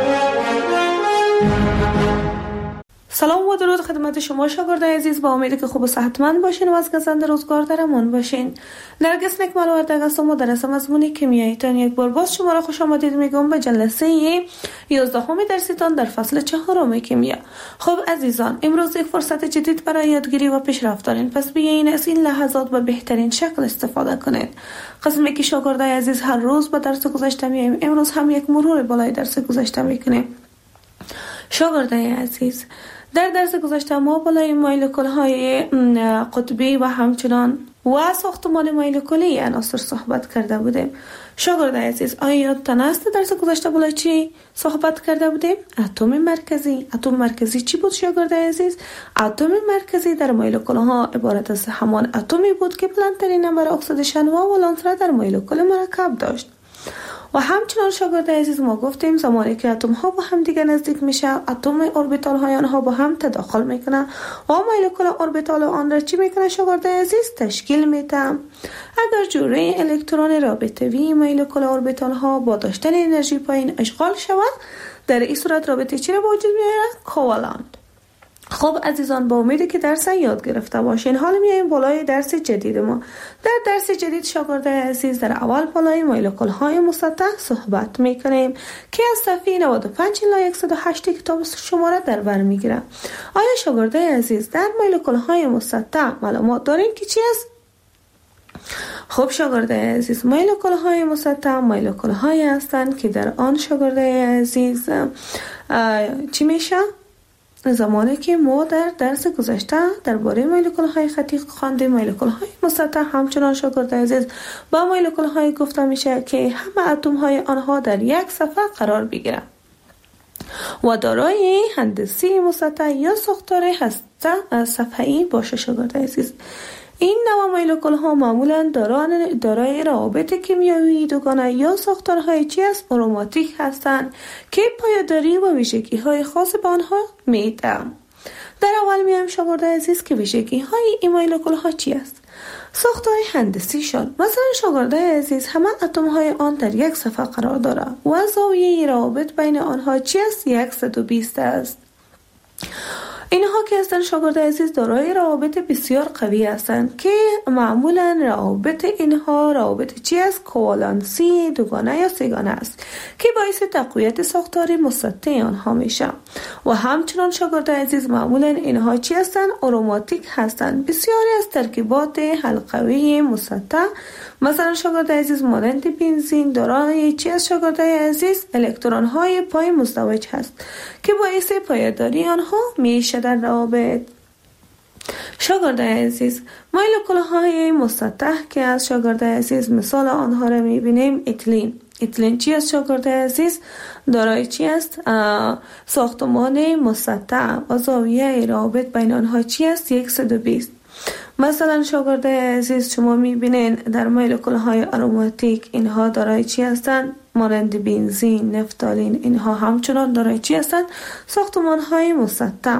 سلام و درود خدمت شما شاگردای عزیز. با امیدی که خوب و صحتمند باشین و از گزند روزگار در امان باشین. نرگس نکمل و دگستم و درس مضمون کیمیاییتان یک بار باز شما را خوش آمدید میگم به جلسه 11 درسیتان در فصل 4 کیمیا. خب عزیزان، امروز یک فرصت جدید برای یادگیری و پیشرفت دارین، پس بیاین از این لحظات به بهترین شکل استفاده کنید. قسمی که شاگردای عزیز هر روز به درس گذشته میایم، امروز هم یک مرور بالای درس گذشته میکنیم. شاگردای عزیز، در درس گذشته ما بالای مولکول‌های قطبی و همچنان و ساختمان مولکولی عناصر صحبت کرده بودیم. شاگردای عزیز، آیا یادتان است درس گذشته بالای چی صحبت کرده بودیم؟ اتم مرکزی. اتم مرکزی چی بود شاگردای عزیز؟ اتم مرکزی در مولکول‌ها عبارت از همان اتمی بود که بلندترین نمبر اکسیدیشن و ولانس را در مولکول مرکب داشت. و همچنان شاگردای عزیز ما گفتیم زمانی که اتم ها با هم دیگه نزدیک میشه، اتم اوربیتال های آنها با هم تداخل میکنه و مولکول اوربیتال آن را چی میکنه شاگردای عزیز؟ تشکیل میده. اگر جوره الکترون رابطه‌ای مولکول اوربیتال ها با داشتن انرژی پایین اشغال شود، در این صورت رابطه چی را به وجود میاره؟ کوالنت. خب عزیزان، با امیدی که درس یاد گرفته باشین، حالا میایم بالای درس جدید ما. در درس جدید شاگردای عزیز در اول بالای مولکول های مسطح صحبت میکنیم که از صفحه 95 الی 108 کتاب شما را در بر میگیره. آیا شاگردای عزیز در مولکول های مسطح معلومات دارین که چی است؟ خب شاگردای عزیز، مولکول های مسطح مولکول های هستند که در آن شاگردای عزیز چی میشه؟ زمانی که ما در درس گذشته درباره مولکول های خطی خواندیم، مولکول های مسطح همچنان شاگردای عزیز با مولکول های گفته میشه که همه اتم های آنها در یک صفحه قرار بگیرند و دارای هندسی مسطح یا ساختار هسته صفحه‌ای باشه. شاگردای عزیز، این نوع مولکول ها معمولا دارای روابط کیمیایی دوگانه یا ساختارهای چی است؟ آروماتیک هستند که پایداری و ویژگی های خاص به آنها میدن. در اول میایم شاگردای عزیز که ویژگی های این مولکول ها چی است؟ ساختار هندسی شان. مثلا شاگردای عزیز همه اتم های آن در یک صفحه قرار داره و زاویه روابط بین آنها چی است؟ 120 است. اینها که هستند شاگردای عزیز دارای روابط بسیار قوی هستند که معمولا روابط اینها روابط چی است؟ کوالنسی دوگانه یا سه‌گانه است که باعث تقویت ساختار مسطح آنها میشه. و همچنان شاگردای عزیز معمولا اینها چی هستند؟ آروماتیک هستند. بسیاری از ترکیبات حلقوی مسطح مثلا شاگردای عزیز مانند بنزین دارای چی است شاگردای عزیز؟ الکترون های پای مزدوج هست که باعث پایداری آنها میشه در روابط. شاگردای عزیز، مولکول های مسطح که از شاگردای عزیز مثال آنها را میبینیم اتیلین. اتیلین چی است شاگردای عزیز؟ دارای چی است؟ ساختمان مسطح و زاویه روابط بین آنها چی است؟ 120. مثلا شاگردای عزیز شما میبینین در مولکول های آروماتیک اینها دارای چی هستند؟ مانند بنزین، نفتالین، اینها همچنان دارای چی هستند؟ ساختمان های مسطح.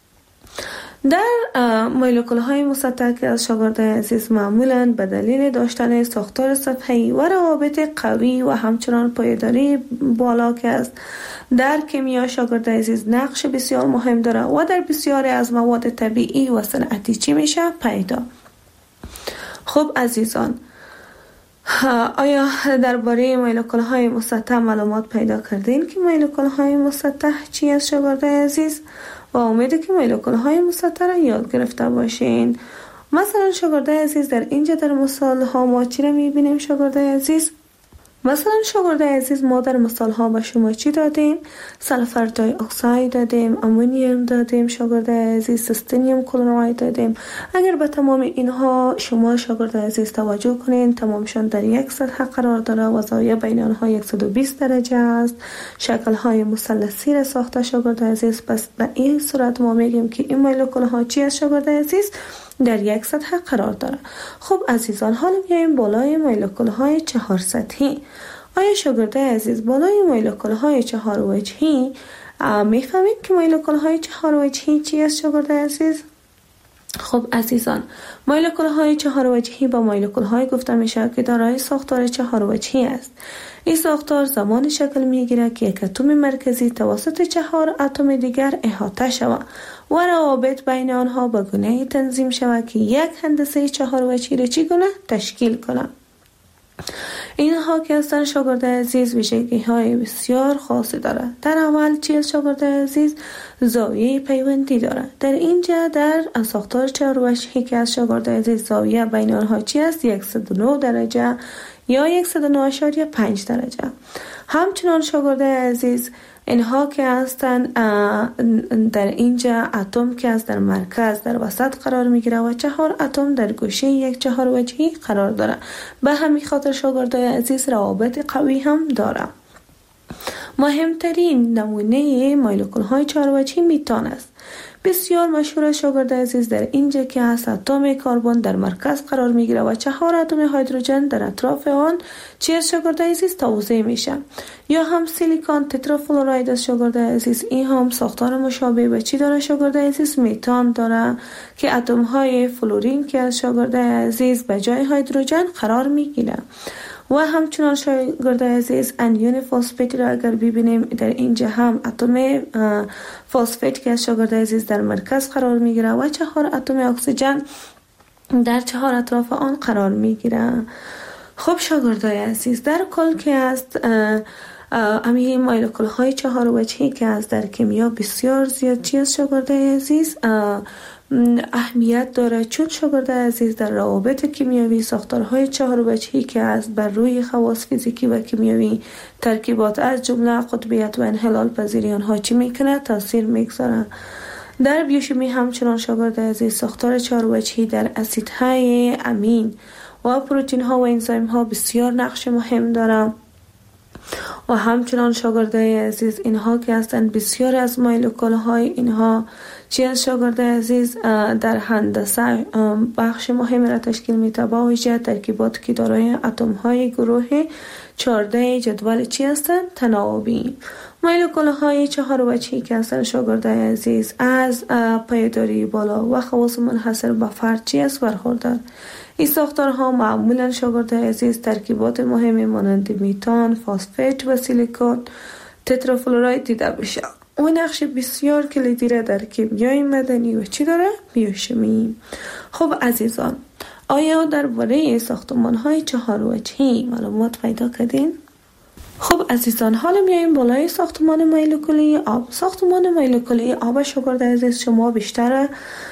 در مولکول های مسطح که از شاگردای عزیز معمولا به دلیل داشتن ساختار صفحه‌ای و روابط قوی و همچنان پایداری بالا که است در کیمیا شاگردای عزیز نقش بسیار مهم داره و در بسیاری از مواد طبیعی و صنعتی چی میشه؟ پیدا. خب عزیزان، آیا درباره مولکول های مسطح معلومات پیدا کردین که مولکول های مسطح چی است شاگردای عزیز؟ و امیده که مولکول های مسطح را یاد گرفته باشین. مثلا شاگردای عزیز در اینجا در مثال ها ما چی را میبینیم شاگردای عزیز؟ مثلا شاگرد عزیز ما در مثال ها به شما چی دادیم؟ سلفر دای اکساید دادیم، امونیوم دادیم، شاگرد عزیز سیستینیوم کلراید دادیم. اگر به تمام اینها شما شاگرد عزیز توجه کنین، تمامشان در یک سطح قرار داره و زاویه بین آنها 120 درجه است. شکل های مثلثی را ساخته شاگرد عزیز. پس به این صورت ما میگیم که این مولکول ها چی است شاگرد عزیز؟ در یک سطح قرار داره. خب عزیزان، حالا بیاییم بالای مولکول های 4 سطحی. آیا شاگرد عزیز بالای مولکول های 4 وجهی میفهمید که مولکول های 4 وجهی چی است شاگرد عزیز؟ خب عزیزان، مولکول های 4 وجهی با مولکول های گفته میشه که دارای ساختار 4 وجهی است. این ساختار زمان شکل میگیره که یک اتم مرکزی توسط 4 اتم دیگر احاطه شود و روابط بین آنها به گونه تنظیم شود که یک هندسه 4 وجهی را چگونه تشکیل کنه. اینها که هستن شاگرد عزیز ویژگی های بسیار خاصی داره. در اول چیز شاگرد عزیز زاویه پیوندی داره. در اینجا در ساختار 4 وجهی که از شاگرد عزیز زاویه بین آنها چی است؟ 109 درجه یا 109.5 درجه. همچنان شاگرد عزیز اینها که هستن در اینجا اتم که از در مرکز در وسط قرار میگیره و 4 اتم در گوشه یک 4 وجهی قرار داره. به همین خاطر شاگرد عزیز روابط قوی هم داره. مهمترین نمونه مولکول های 4 وجهی میتان است. بسیار مشهور شاگرد عزیز در اینجا که هست اتم کربن در مرکز قرار میگیره و 4 اتم هیدروژن در اطراف آن چی از شاگرد عزیز توزیع میشه. یا هم سیلیکون تترافلوراید از شاگرد عزیز. این هم ساختار مشابه به چی داره شاگرد عزیز؟ میتان داره که اتم های فلورین که از شاگرد عزیز به جای هیدروژن قرار میگیره. و همچنان شاگرد عزیز انیون فسفت را اگر ببینیم در اینجا هم اتم فسفت که از شاگرد عزیز در مرکز قرار میگیره و 4 اتم اکسیژن در 4 اطراف آن قرار میگیره. خب شاگرد عزیز، در کل که است امی مولکول های 4 وجهی که از در کیمیا بسیار زیاد چیز شاگرد عزیز اهمیت داره، چون شاگرد عزیز در روابط کیمیایی ساختارهای 4 وجهی که از بر روی خواص فیزیکی و کیمیایی ترکیبات از جمله قطبیت و انحلال پذیری آنها چی میکنه؟ تاثیر میگذاره. در بیوشیمی همچنان شاگرد عزیز ساختار 4 وجهی در اسیدهای امین و پروتین ها و انزیم ها بسیار نقش مهم داره. و همچنان شاگرد عزیز اینها که هستند بسیار از مولکول های اینها چی از شاگرد عزیز در هندسه بخش مهم را تشکیل میده، با ویژه ترکیبات که دارای اتم های گروه 14 جدول چی هستند؟ تناوبی. مولکول های 4 وجهی که هستند شاگرد عزیز از پایداری بالا و خواص منحصر به فرد چی است؟ برخوردار. این ساختارها معمولا شاگرد عزیز ترکیبات مهمی مانند میتان، فسفت و سیلیکون تترافلوراید دیده بشه. اون نقش بسیار کلیدی را در کیمیای مدنی و چی داره؟ بیوشیمی. خب عزیزان، آیا درباره ساختمان های 4 وجهی معلومات پیدا کردین؟ خب عزیزان، حالا میایم بالای ساختمان مولکولی آب. ساختمان مولکولی آب شاگرد عزیز شما بیشتر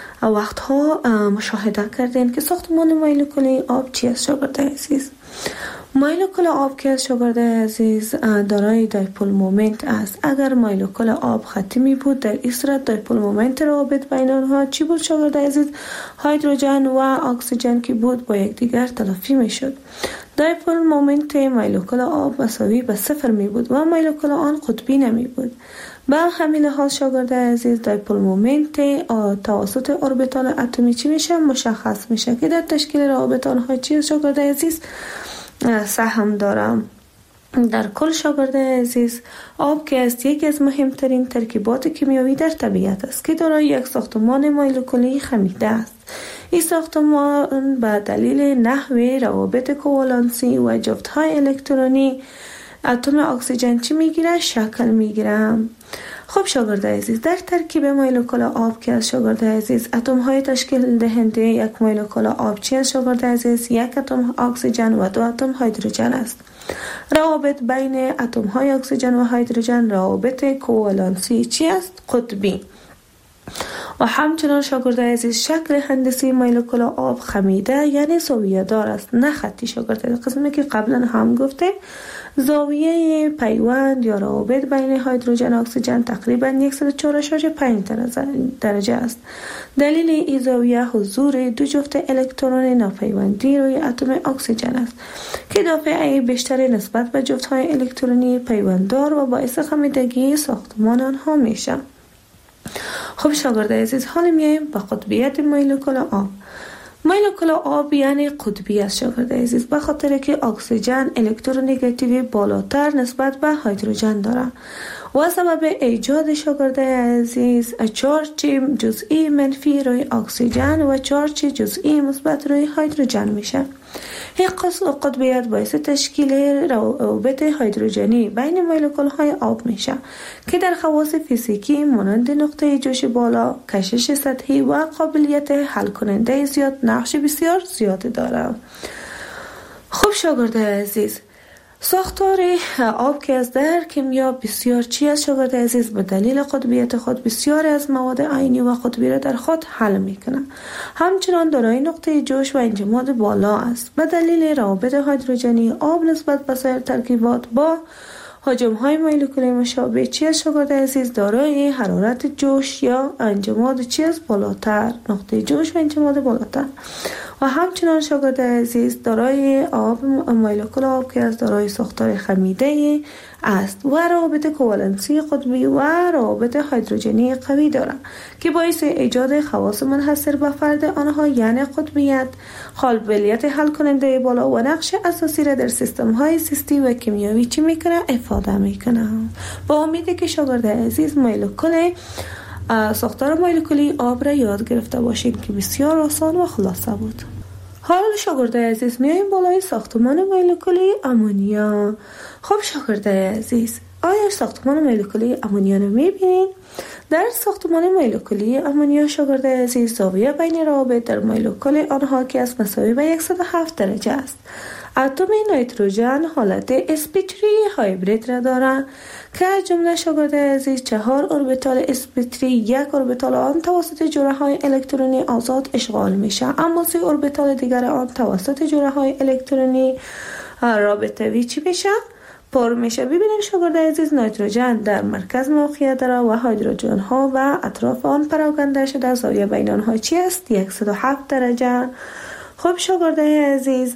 وقتها مشاهده کردین که ساختمان مولکولی آب چی است شاگرد عزیز؟ مولکول آب که از شاگرد عزیز دارای دایپول مومنت است. اگر مولکول آب خطی می بود، در این صورت دایپول مومنت روابط بین آنها چی بود شاگرد عزیز؟ هیدروژن و اکسیژن که بود با یکدیگر تلافی می شد. دایپول مومنت مولکول آب مساوی به 0 می بود و مولکول آن قطبی نمی بود. به همین لحاظ شاگرد عزیز دایپول مومنت توسط اوربیتال اتمی چی میشه؟ مشخص میشه که در تشکیل روابط آنها چی شاگرد عزیز سهم دارم. در کل شاگرد عزیز آب که است یکی از مهمترین ترکیبات کیمیایی در طبیعت است که دارای یک ساختمان مولکولی خمیده است. این ساختمان به دلیل نحوه روابط کوالنسی و جفت‌های الکترونی اتم اکسیژن چی میگیره؟ شکل میگیره. خب شاگرد عزیز، در ترکیب مولکول آب که از شاگرد عزیز اتم های تشکیل دهنده یک مولکول آب چی از شاگرد عزیز؟ یک اتم اکسیژن و 2 اتم هیدروژن است. روابط بین اتم های اکسیژن و هیدروژن روابط کوالنسی چی است؟ قطبی. و همچنان شاگرد عزیز شکل هندسی مولکول آب خمیده یعنی زاویه دار است، نه خطی. شاگرد عزیز قسمی که قبلا هم گفته زاویه پیوند یا روابط بین هیدروژن و اکسیژن تقریبا 104.5 درجه است. دلیل این زاویه حضور دو جفت الکترون ناپیوندی روی اتم اکسیژن است که دافعه بیشتری نسبت به جفت‌های الکترونی پیونددار و باعث خمیدگی ساختمان آنها میشه. خب شاگرد عزیز حالا میایم به قطبیت مولکول آب. مولکول آب یعنی قطبی است شاگرد عزیز، به خاطر که اکسیژن الکترونگاتیوی بالاتر نسبت به هیدروژن داره و سبب ایجاد شاگرد عزیز چارج جزئی منفی روی اکسیژن و چارج جزئی مثبت روی هیدروژن میشه. این قطبیت باعث تشکیل روابط هیدروژنی بین مولکول های آب میشه که در خواص فیزیکی مانند نقطه جوش بالا، کشش سطحی و قابلیت حل کننده زیاد نقش بسیار زیاد داره. خب شاگرد عزیز ساختار آب که از در کیمیا بسیار چی است شاگرد عزیز، به دلیل قطبیت خود بسیار از مواد عینی و قطبی را در خود حل میکنه. همچنان دارای نقطه جوش و انجماد بالا است. به دلیل روابط هیدروژنی آب نسبت به سایر ترکیبات با حجم های مولکولی مشابه چی است شاگرد عزیز، دارای حرارت جوش یا انجماد چی است بالاتر، نقطه جوش و انجماد بالاتر. و همچنان شاگرد عزیز دارای آب مولکول آب که از دارای ساختار خمیده است و روابط کوالنسی قطبی و روابط هیدروژنی قوی دارد که باعث ایجاد خواص منحصر به فرد آنها یعنی قطبیت، قابلیت حل کننده بالا و نقش اساسی را در سیستم های زیستی و کیمیایی چی میکنه افاده میکنه. با امیدی که شاگرد عزیز ساختار مولکولی آب را یاد گرفته باشید که بسیار آسان و خلاصه بود. حالا شاگرد عزیز میایم بالای ساختمان مولکولی امونیا. خب شاگرد عزیز آیا ساختمان مولکولی امونیا رو میبینید؟ در ساختمان مولکولی امونیا شاگرد عزیز زاویه بین روابط در مولکول آنها که از مساوی به 107 درجه است. اتم نیتروژن حالت sp3 هایبرید را دارد که از جمله شاگرد عزیز 4 اوربیتال sp3 یک اوربیتال آن توسط جوره های الکترونی آزاد اشغال میشه، اما 3 اوربیتال دیگر آن توسط جوره های الکترونی رابطوی چی میشه؟ پر میشه. ببینید شاگرد عزیز نیتروژن در مرکز موقعیت داره و هیدروژن ها و اطراف آن پراکنده شده. زاویه بین آنها چی است؟ 107 درجه. خب شاگرد عزیز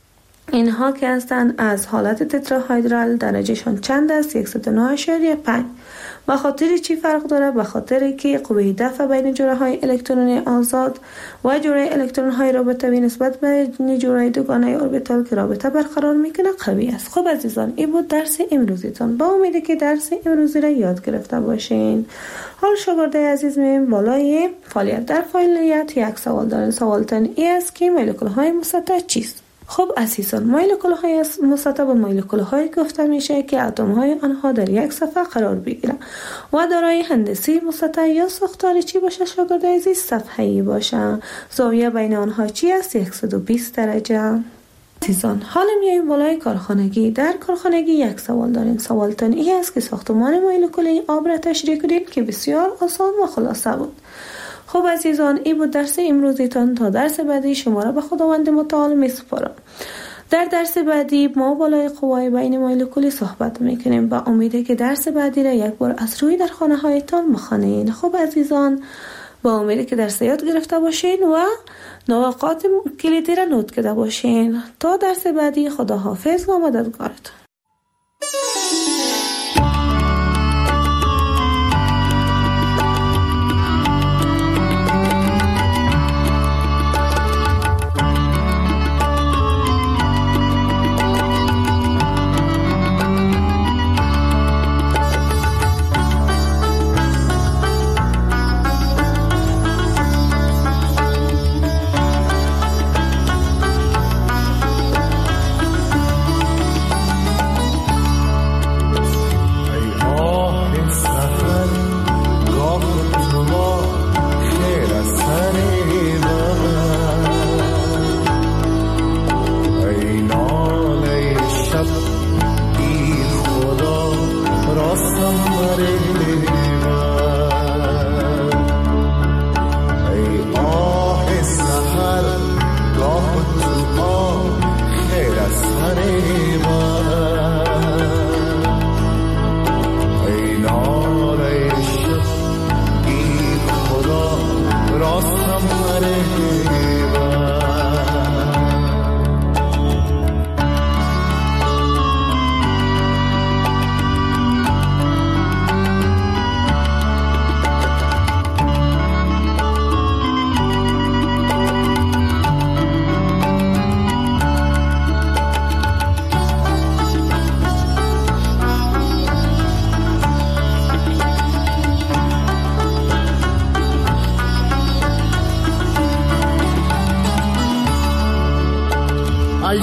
اینها که هستند از حالت تتراهیدرال درجهشان چند است؟ 109.5. به خاطر چی فرق داره؟ به خاطر که قوه دفع بین جوره های الکترونی آزاد و جوره الکترون های رابطوی نسبت به جوره دوگانه اوربیتال که رابطه برقرار میکنه قوی است. خب عزیزان این بود درس امروزیتون. با امیدی که درس امروزی را یاد گرفته باشین. حال شاگرد عزیز میایم بالای فعالیت. در فعالیت یک سوال داریم. سوالتون این است که مولکول های مسطح چیست؟ خب عزیزان مولکول های مسطح به مولکول های گفته میشه که اتم های آنها در یک صفحه قرار بگیرن و دارای هندسی مسطح یا ساختار چی باشه شاگرد عزیز؟ صفحه‌ای باشه. زاویه بین آنها چی است؟ 120 درجه. عزیزان حالا میایم بالای کارخانگی. در کارخانگی یک سوال داریم. سوالتون این است که ساختمان مولکولی آب را تشریح کنید که بسیار آسان و خلاصه بود. خب عزیزان این بود درس امروزیتان. تا درس بعدی شما را به خداوند متعال میسپارم. در درس بعدی ما بالای قوای بین مولکولی صحبت میکنیم. با امیده که درس بعدی را یک بار از روی در خانه هایتان بخوانید. خب عزیزان با امیده که درس یاد گرفته باشین و نقاط کلیدی را نوت کرده باشین. تا درس بعدی خدا حافظ و مددگارتان.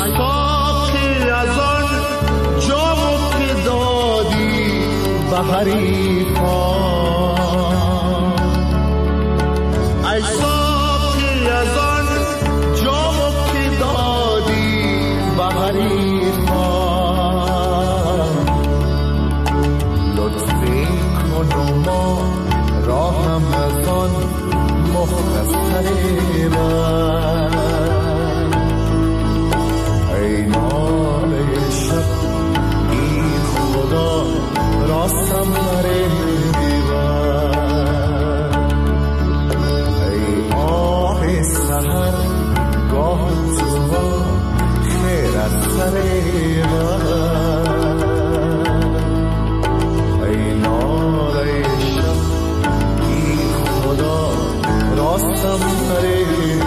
ساقی از آن جام که دادی به حریفان، ای ساقی از آن جام که دادی به حریفان، لطفی کن و ما راهم از آن مختصر من، ای ناله شب ای خدا راستم بره دیوان، ای آه سحر گاه تو خیر از سر من، ای ناله شب ای خدا راستم بره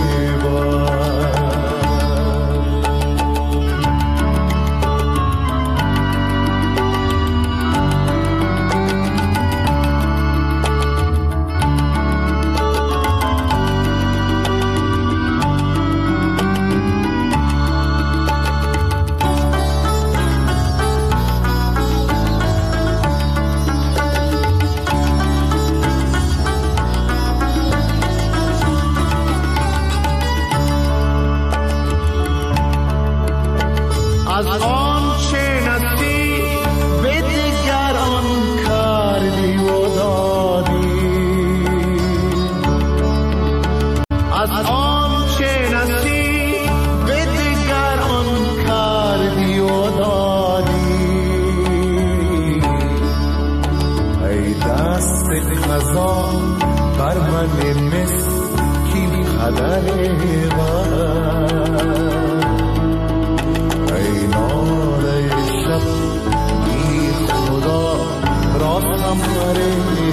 از آنچه نصیب به دیگران کردی و دادی، از آنچه نصیب به دیگران کردی و دادی، ای دست قضا بر من مسکین قدر من، ای ناله شب ای خدا راستم بره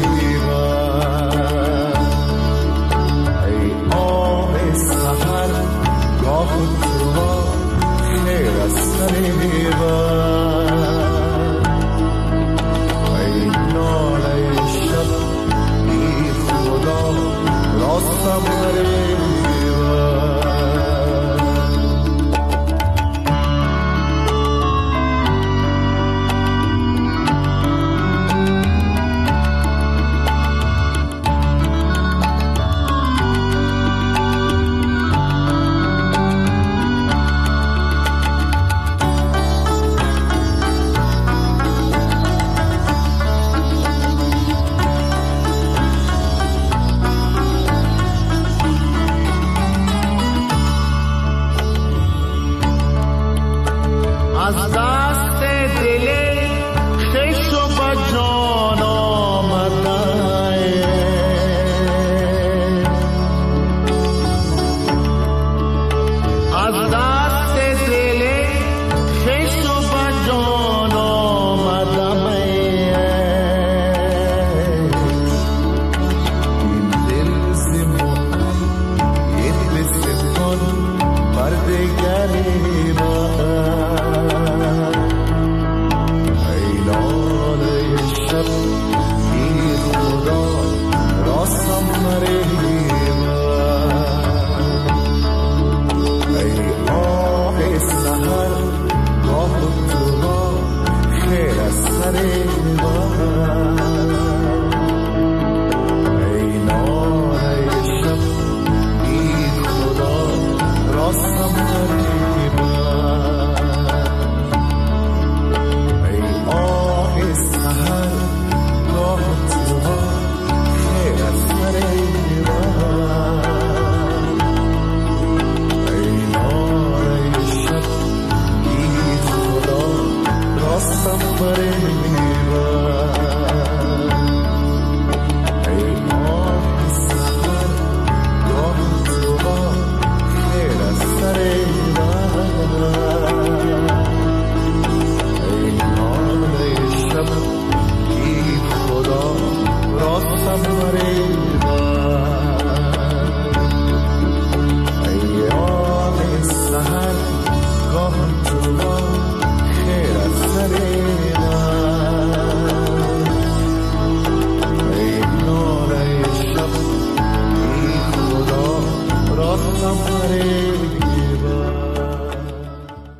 دیوان، ای آه سحر گاه تو خیر از سر من، ای ناله شب ای خدا راستم بره از دست دل